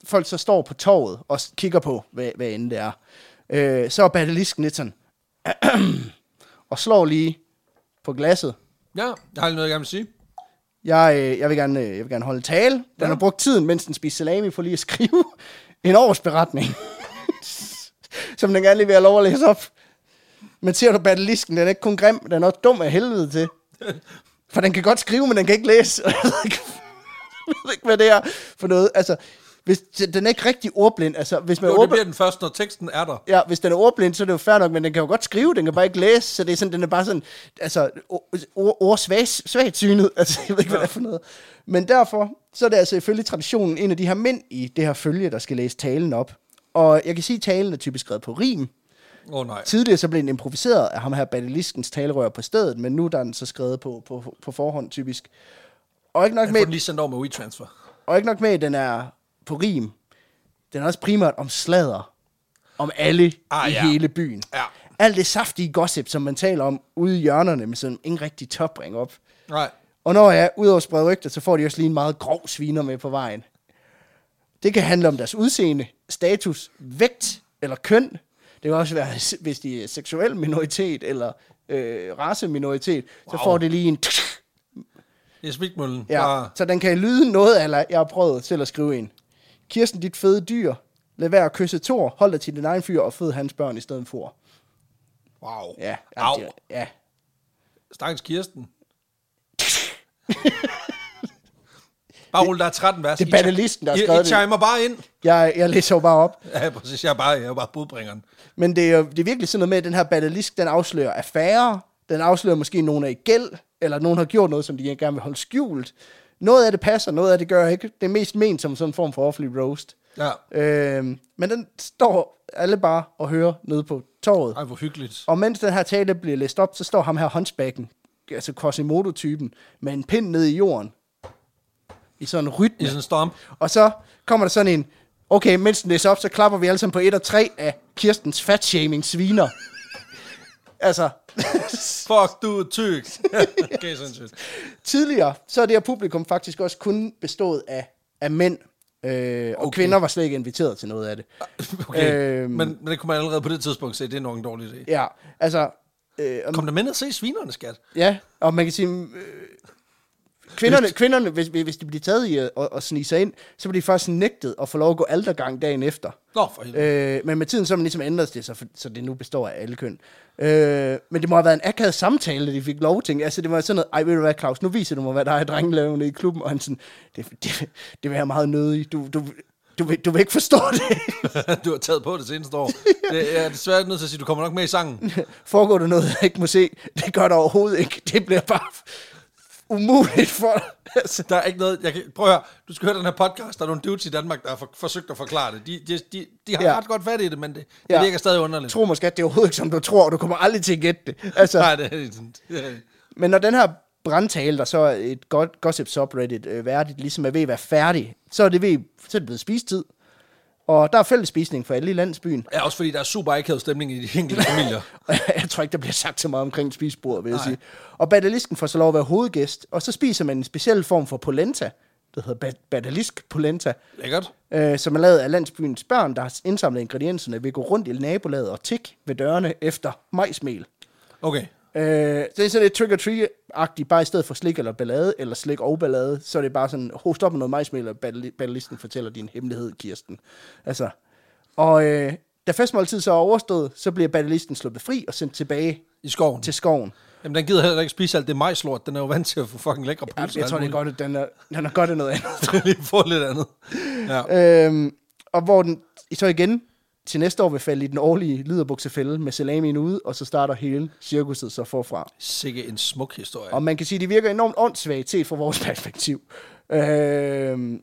folk så står på torvet og kigger på, hvad end det er, så er basilisken lidt sådan, og slår lige på glasset.
Ja, jeg har lige noget, jeg gerne vil sige.
Jeg vil gerne holde tale. Den har brugt tiden, mens den spiser salami, for lige at skrive en årsberetning, som den gerne lige vil have lov at læse op. Men ser du basilisken, den er ikke kun grim, den er også dum af helvede til. For den kan godt skrive, men den kan ikke læse. Jeg ved ikke, hvad det er for noget. Altså, hvis den er ikke rigtig ordblind. Altså, hvis man
det bliver den først, når teksten er der.
Ja, hvis den er ordblind, så er det jo fair nok, men den kan jo godt skrive, den kan bare ikke læse, så det er sådan, den er bare sådan, altså, svagt synet. Altså, jeg ved ikke, hvad det er for noget. Men derfor, så er det altså ifølge traditionen en af de her mænd i det her følge, der skal læse talen op. Og jeg kan sige, at talen er typisk skrevet på rim.
Nej.
Tidligere så blev den improviseret af ham her basiliskens talerør på stedet, men nu der er den så skrevet på forhånd typisk. Og ikke nok med,
den lige sendt over med WeTransfer.
Og ikke nok med, at den er på rim. Den er også primært om sladder. Om alle i hele byen.
Ja.
Alt det saftige gossip, som man taler om ude i hjørnerne, med sådan ingen rigtig topring op.
Nej.
Og når jeg er ude over sprede rygter, så får de også lige en meget grov sviner med på vejen. Det kan handle om deres udseende, status, vægt eller køn. Det kan også være, hvis de er seksuel minoritet eller raceminoritet, så får det lige en...
Det er spikmøllen.
Ja, så den kan lyde noget, eller jeg har prøvet selv at skrive en. Kirsten, dit fede dyr. Lad være at kysse Thor. Hold dig til din egen fyr og fød hans børn i stedet for.
Wow.
Ja. Ja.
Stakkels Kirsten. Bare rulle, der er 13 vers.
Det er banalisten, der har skrevet det.
I chimer bare ind.
Jeg læser jo bare op.
Ja, præcis. Jeg er jo bare budbringeren.
Men det er virkelig sådan noget med, at den her banalist, den afslører affære. Den afslører måske nogen af i gæld, eller nogen har gjort noget, som de gerne vil holde skjult. Noget af det passer, noget af det gør ikke. Det er mest ment som sådan en form for offentlig roast.
Ja.
Men den står alle bare og hører nede på torvet.
Ej, hvor hyggeligt.
Og mens den her tale bliver læst op, så står ham her hunchbacken, altså Quasimodo-typen, med en pind nede i jorden. I sådan en rytme.
I sådan en stomp. Og
så kommer der sådan en, okay, mens den læser op, så klapper vi alle sammen på 1 og 3 af Kirstens fatshaming-sviner. Altså...
Fuck, du er tyk. Okay, sindssygt.
Tidligere, så er det her publikum faktisk også kun bestået af mænd. Og kvinder var slet ikke inviteret til noget af det.
Okay, men det kunne man allerede på det tidspunkt se, det er nok en dårlig idé.
Ja, altså...
Kom der mænd at se svinerne, skat?
Ja, og man kan sige... Kvinderne, hvis de bliver taget i at snige sig ind, så bliver de faktisk nægtet at få lov at gå altergang dagen efter.
Nå, for helvede.
Men med tiden så har man ligesom ændret det, så det nu består af alle køn. Men det må have været en akavet samtale, de fik lov til. Altså det var sådan noget, ej ved du hvad, Claus, nu viser du mig, hvad der er drengelavende i klubben. Og han sådan, det vil være meget nødig. Du vil ikke forstå det.
Du har taget på det seneste år. Det er desværre nødt til at sige, du kommer nok med i sangen.
Foregår der noget, jeg ikke må se? Det gør der overhovedet ikke. Det bliver bare... umuligt for
altså. Der er ikke noget, prøv at høre, du skal høre den her podcast, der er nogle dudes i Danmark, der har forsøgt at forklare det. De har ret godt fat i det, men det virker stadig underligt.
Tro måske, at det er overhovedet ikke, som du tror, og du kommer aldrig til at gætte det. Altså,
nej, det er sådan.
Men når den her brandtale, der så er et gossip subreddit værdigt, ligesom er ved at være færdig, så er det blevet spistid. Og der er fælles spisning for alle i landsbyen.
Ja, også fordi der er super akavet stemning i de enkelte familier.
Jeg tror ikke, der bliver sagt så meget omkring spisebordet, vil jeg sige. Og badalisken får så lov at være hovedgæst, og så spiser man en speciel form for polenta, der hedder badalisk polenta.
Lækkert.
Som er lavet af landsbyens børn, der har indsamlet ingredienserne ved at gå rundt i nabolaget og tikke ved dørene efter majsmel.
Okay.
Det er sådan lidt trick-or-treat-agtigt, bare i stedet for slik eller ballade, eller slik og ballade, så er det bare sådan, host op med noget majsmel, og badalisten fortæller din hemmelighed, Kirsten. Altså, og da festmåltid så er overstået, så bliver badalisten sluppet fri og sendt tilbage
i skoven.
Til skoven.
Jamen, den gider heller ikke spise alt det majslort, den er jo vant til at få fucking lækre pølser.
Jeg tror, det er godt, at den er godt af noget andet.
Lige få lidt andet. Ja.
Og hvor den så igen til næste år vil falde i den årlige liderbuksefælde med salamien ude, og så starter hele cirkuset så forfra.
Sikke en smuk historie.
Og man kan sige, at det virker enormt åndssvagt set fra vores perspektiv. Men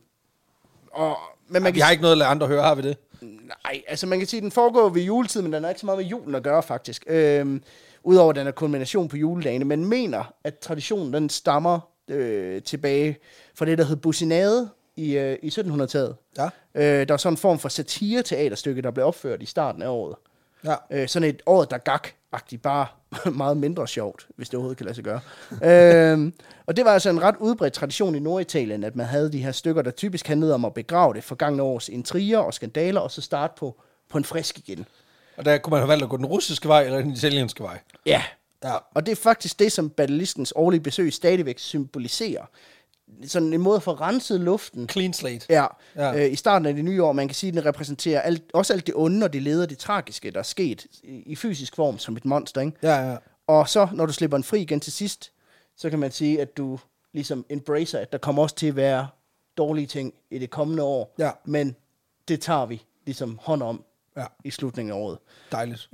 vi har ikke noget at lade andre høre, har vi det?
Nej, altså man kan sige, at den foregår ved juletid, men den har ikke så meget med julen at gøre, faktisk. Udover at den er kulmination på juledagene, men mener, at traditionen den stammer tilbage fra det, der hed businade i 1700-tallet.
Ja.
Der var sådan en form for satire-teaterstykke, der blev opført i starten af året.
Ja.
Sådan et året, der gak-agtigt bare meget mindre sjovt, hvis det overhovedet kan lade sig gøre. Og det var altså en ret udbredt tradition i Norditalien, at man havde de her stykker, der typisk handlede om at begrave det forgangne års intriger og skandaler, og så starte på en frisk igen.
Og der kunne man have valgt at gå den russiske vej, eller den italienske vej.
Ja. Og det er faktisk det, som Batalistens årlige besøg stadigvæk symboliserer. Sådan en måde for at rense luften.
Clean slate.
Ja. I starten af det nye år, man kan sige, at den repræsenterer også alt det onde, og det leder det tragiske, der er sket i fysisk form som et monster, ikke?
Ja.
Og så, når du slipper en fri igen til sidst, så kan man sige, at du ligesom embracer, at der kommer også til at være dårlige ting i det kommende år.
Ja.
Men det tager vi ligesom hånd om i slutningen af året.
Dejligt.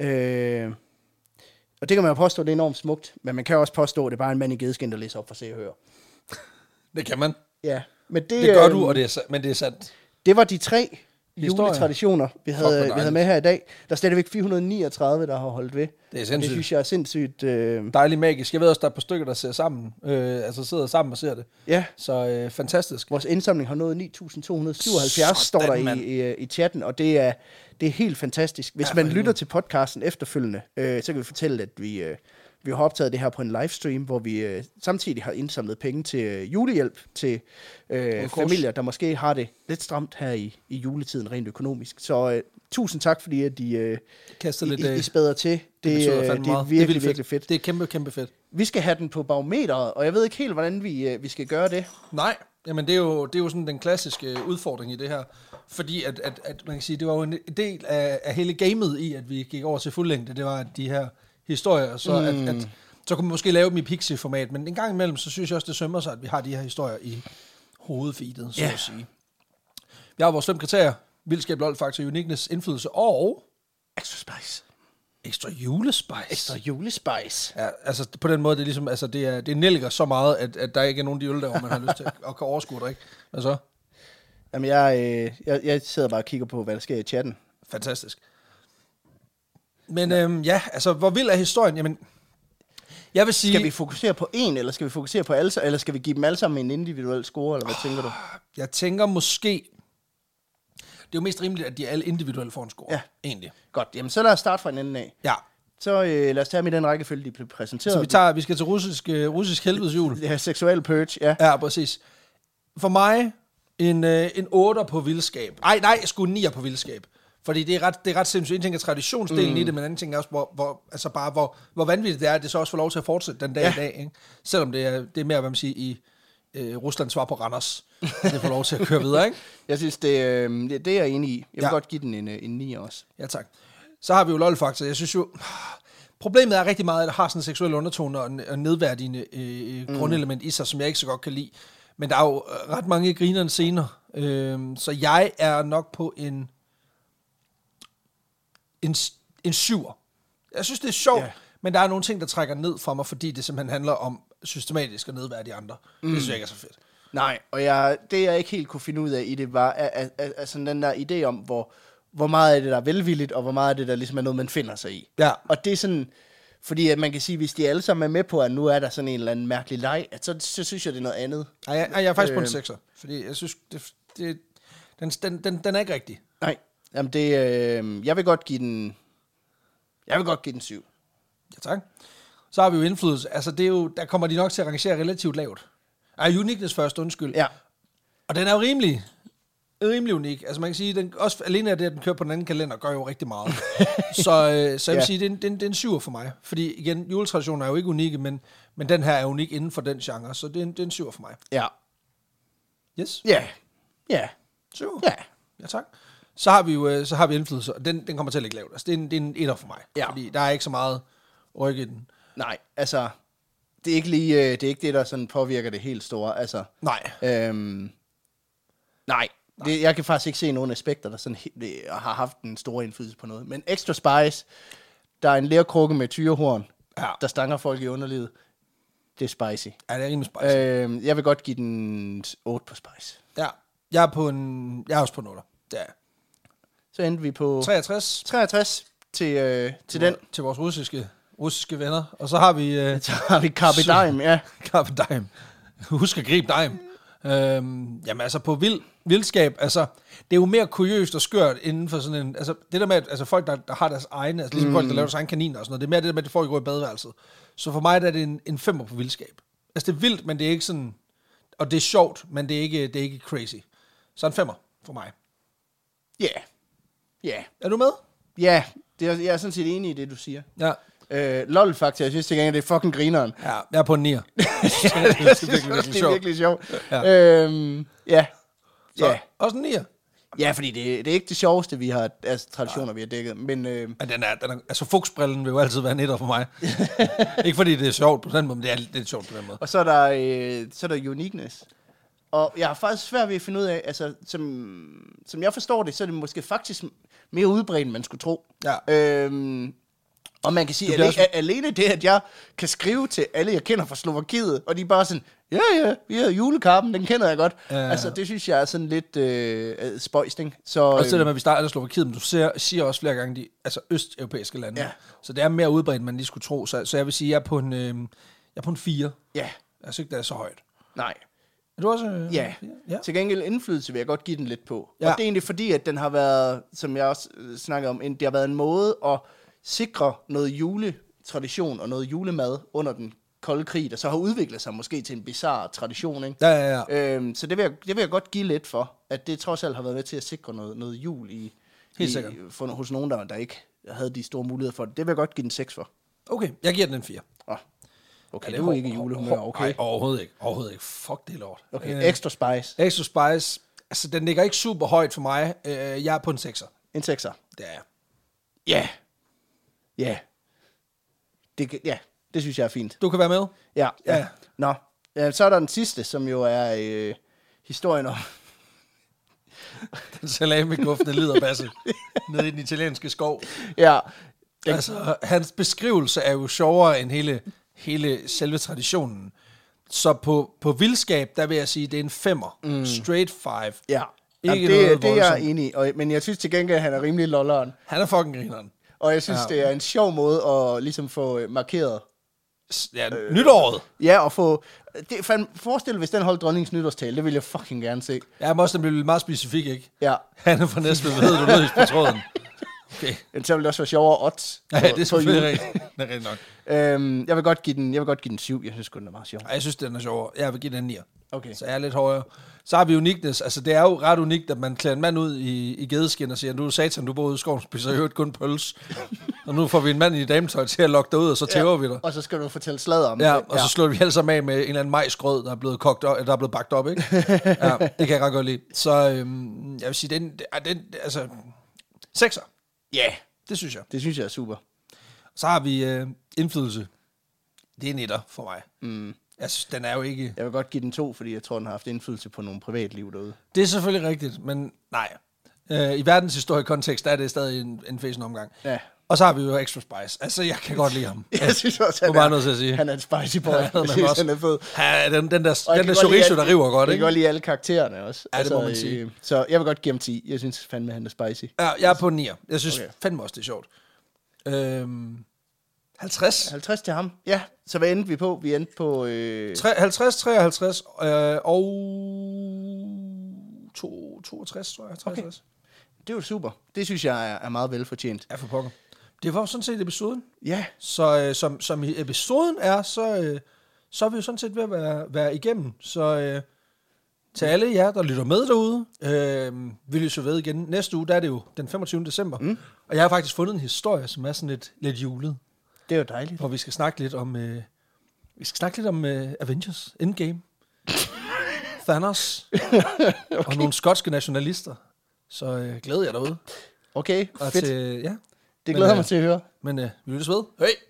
Og det kan man jo påstå, det er enormt smukt, men man kan også påstå, at det er bare en mand i gedeskin, der læser op for Se og Hør.
Det kan man.
Ja. Men
det gør du, men det er sandt.
Det var de 3 juletraditioner, vi havde med her i dag. Der er stadigvæk 439, der har holdt ved.
Det er sindssygt.
Det synes jeg er sindssygt.
Dejligt magisk. Jeg ved også, der er et par stykker, der ser sammen. Altså sidder sammen og ser det.
Ja.
Så fantastisk.
Vores indsamling har nået 9.277, står der i chatten, og det er helt fantastisk. Hvis man lytter til podcasten efterfølgende, så kan vi fortælle, at vi har optaget det her på en livestream, hvor vi samtidig har indsamlet penge til julehjælp til familier, der måske har det lidt stramt her i juletiden rent økonomisk. Så tusind tak, fordi at I spæder til. Det er virkelig fedt.
Det er kæmpe fedt.
Vi skal have den på barometeret, og jeg ved ikke helt, hvordan vi skal gøre det.
Nej, jamen det er jo sådan den klassiske udfordring i det her. Fordi at man kan sige, det var jo en del af hele gamet i, at vi gik over til fuldlængde. Det var, at de her historier, så kunne man måske lave dem i pixie-format, men en gang imellem, så synes jeg også, det sømmer sig, at vi har de her historier i hovedfeedet, så at sige. Vi har vores 5 kriterier: vildskab, lol, faktor, uniqueness, indflydelse og
extra spice.
Ekstra julespice.
Ekstra julespice.
Ja, altså på den måde, det er ligesom, altså det nælger så meget, at der ikke er nogen af de øl, der man har lyst til at kan overskue det, ikke? Hvad så?
Jamen, jeg sidder bare og kigger på, hvad der sker i chatten.
Fantastisk. Men altså, hvor vild er historien? Jamen, jeg vil sige...
Skal vi fokusere på en, eller skal vi fokusere på alle, eller skal vi give dem alle sammen en individuel score, eller hvad tænker du?
Jeg tænker måske... Det er jo mest rimeligt, at de alle individuelt får en score.
Ja.
Egentlig.
Godt, jamen så lad os starte fra en enden af.
Ja.
Så lad os tage dem i den rækkefølge, de blev præsenteret.
Så vi skal til russisk helvedesjul.
Ja, seksuel purge, ja.
Ja, præcis. For mig, en 8'er på vildskab. Nej, sgu en 9'er på vildskab. Fordi det er ret sindssygt. En ting er traditionsdelen i det, men anden ting er også, hvor vanvittigt det er, at det så også får lov til at fortsætte den dag i dag. Ikke? Selvom det er mere, hvad man siger, i Ruslands svar på Randers. Det får lov til at køre videre, ikke?
Jeg synes, det er jeg enig i. Jeg vil godt give den en 9 også.
Ja, tak. Så har vi jo lol-faktor. Jeg synes jo... Problemet er rigtig meget, at det har sådan en seksuel undertone og nedværdigende grundelement i sig, som jeg ikke så godt kan lide. Men der er jo ret mange grinerende scener. Så jeg er nok på en 7'er. Jeg synes, det er sjovt, men der er nogle ting, der trækker ned fra mig, fordi det simpelthen handler om systematisk at nedværdige andre. Det synes jeg ikke er så fedt.
Nej, og det jeg ikke helt kunne finde ud af i det, var altså den der idé om, hvor meget af det, der er velvilligt, og hvor meget af det, der ligesom er noget, man finder sig i. Ja. Og det er sådan, fordi at man kan sige, hvis de alle sammen er med på, at nu er der sådan en eller anden mærkelig leg, så synes jeg, det er noget andet.
Nej, jeg er faktisk på en 6'er, fordi jeg synes, den er ikke rigtig.
Nej, jamen jeg vil godt give den 7.
Ja, tak. Så har vi jo indflydelse. Altså, det er jo, der kommer de nok til at rangere relativt lavt. Uniqueness først, undskyld. Ja. Og den er jo rimelig unik. Altså, man kan sige, den, også alene af det, at den kører på den anden kalender, gør jo rigtig meget. så jeg vil sige, det er en 7'er for mig. Fordi igen, juletraditioner er jo ikke unikke, men den her er unik inden for den genre. Så det er en 7'er for mig.
Ja.
Yes?
Ja.
7? Ja, tak. Så har vi indflydelse, og den kommer til at ligge lavt. Altså, det er en 1'er for mig. Ja. Fordi der er ikke så meget ryk i den.
Nej, altså, det er ikke det, der sådan påvirker det helt store. Altså,
nej.
Nej. Jeg kan faktisk ikke se nogen aspekter, der sådan har haft en stor indflydelse på noget. Men extra spice, der er en lerkrukke med tyrehorn, der stanger folk i underlivet. Det er spicy.
Ja, det er rimelig spicy.
Jeg vil godt give den 8 på spice.
Ja, jeg er også på 0. Ja.
Så endte vi på
63.
63 til den.
Til vores russiske venner. Og så har vi...
Carpe Diem, ja.
Carpe Diem. Husk at gribe dime. Jamen altså på vild vildskab, altså, det er jo mere kuriøst og skørt inden for sådan en, altså, det der med, altså folk, der har deres egne, altså ligesom folk, der laver deres egne kaniner og sådan noget, det er mere det der med, at det foregår i badeværelset. Så for mig der er det en 5'er på vildskab. Altså, det er vildt, men det er ikke sådan, og det er sjovt, men det er ikke crazy. Så en 5'er for mig.
Ja. Yeah. Ja. Yeah.
Er du med?
Ja, jeg er sådan set enig i det, du siger.
Ja.
LOL faktisk, jeg synes til gengæld, det er fucking grineren.
Ja, jeg er på en 9'er.
Det er virkelig sjovt.
Ja.
Ja.
Så,
Ja.
også en 9'er.
Ja, fordi det er ikke det sjoveste, vi har, altså traditioner, vi har dækket. Men
den er, altså fugsbrillen vil jo altid være en 1'er for mig. Ikke fordi det er sjovt på den måde, men det er sjovt på den måde.
og så er der uniqueness. Og jeg har faktisk svært ved at finde ud af, altså, som jeg forstår det, så er det måske faktisk mere udbredt, end man skulle tro.
Ja.
Og man kan sige, at alene det, at jeg kan skrive til alle, jeg kender fra Slovakiet, og de er bare sådan, ja, vi har julekarpen, den kender jeg godt.
Ja.
Altså, det synes jeg er sådan lidt spøjst, ikke? Så,
også det der med, at vi starter i Slovakiet, men du siger også flere gange, de østeuropæiske lande.
Ja.
Så det er mere udbredt, end man lige skulle tro. Så jeg vil sige, jeg er på en 4.
Ja.
Jeg synes ikke, det er så højt.
Nej.
Er du også?
Ja. Til gengæld indflydelse vil jeg godt give den lidt på.
Ja.
Og det er egentlig fordi, at den har været, som jeg også snakkede om, det har været en måde at sikre noget juletradition og noget julemad under den kolde krig, der så har udviklet sig måske til en bizarre tradition, ikke?
Ja.
Så det vil jeg godt give lidt for, at det trods alt har været med til at sikre noget jul hos nogen, der ikke havde de store muligheder for det. Det vil jeg godt give den 6 for.
Okay, jeg giver den en 4.
Okay, det er jo ikke julehumør, okay?
Nej, overhovedet ikke. Fuck, det er lort.
Okay, extra spice.
Extra spice, altså den ligger ikke super højt for mig. Jeg er på en 6'er.
En 6'er.
Det er jeg.
Ja. Ja. Det synes jeg er fint.
Du kan være med?
Ja. Nå, så er der den sidste, som jo er historien om...
Den salami-guftende liderbasse nede i den italienske skov.
Ja.
Altså, hans beskrivelse er jo sjovere end hele selve traditionen. Så på vildskab, der vil jeg sige, det er en 5'er. Straight 5.
Ja.
Ikke
det er jeg enig i, men jeg synes til gengæld, at han er rimelig lolleren.
Han er fucking grineren.
Og jeg synes, det er en sjov måde at ligesom få markeret.
Ja, nytåret.
Ja, og få... Forestil dig, hvis den holdt dronningens nytårstale, det ville jeg fucking gerne se.
Ja, men også den blev meget specifik, ikke?
Ja.
Han er fra Næstved, ved du løs på tråden. Okay.
Så ville det også være sjovere odds.
Ja, det er selvfølgelig rigtigt. Det er rigtigt nok.
Jeg vil godt give den 7. Jeg synes kun den er meget sjov.
Jeg synes, den er sjovere. Jeg vil give den 9.
Okay.
Så jeg er lidt højere. Så har vi uniqueness. Altså, det er jo ret unikt, at man klæder en mand ud i gedeskin og siger, du er satan, du bor ude i skoven, spiser jo kun pøls. Og nu får vi en mand i dametøj til at lokke dig ud, og så tæver vi dig.
Og så skal du fortælle sladder om det.
Ja, og så slår vi alle sammen af med en eller anden majsgrød, der er blevet kogt op, der er blevet bagt op, ikke? Ja, det kan jeg ret godt lide. Så jeg vil sige, den altså 6'er.
Ja. Yeah.
Det synes jeg.
Det synes jeg er super.
Så har vi indflydelse. Det er en 1'er for mig. Jeg synes, den er jo ikke...
Jeg vil godt give den 2, fordi jeg tror, den har haft indflydelse på nogle privatliv derude.
Det er selvfølgelig rigtigt, men nej. I verdenshistoriekontekst er det stadig en fæsen omgang.
Ja.
Og så har vi jo Extra Spice. Altså, jeg kan godt lide ham.
Jeg synes også,
han
er en spicy boy.
Ja,
jeg synes, han er fed.
Ja, den der chorizo, der river godt, ikke?
Jeg kan godt lide alle karaktererne også.
Ja, det må man sige.
Så jeg vil godt give ham 10. Jeg synes fandme, han er spicy.
Ja, jeg er på 9'er. Jeg synes fandme også, det er sjovt. 50.
50 til ham. Ja, så hvad endte vi på? Vi endte på...
50, 53 og 62, tror jeg. 63. Okay.
Det er jo super. Det synes jeg er meget velfortjent.
Ja, for pokker. Det var jo sådan set episoden.
Ja.
Så som episoden er, så er vi jo sådan set ved at være igennem. Så til alle jer, der lytter med derude, vil jeg så ved igen. Næste uge, der er det jo den 25. december. Og jeg har faktisk fundet en historie, som er sådan lidt julet.
Det er jo dejligt.
Hvor vi skal snakke lidt om, Avengers Endgame. Thanos. Okay. Og nogle skotske nationalister. Så glæder jeg derude.
Okay,
og
fedt.
Det glæder
mig til at høre.
Men vi lyttes ved. Hej!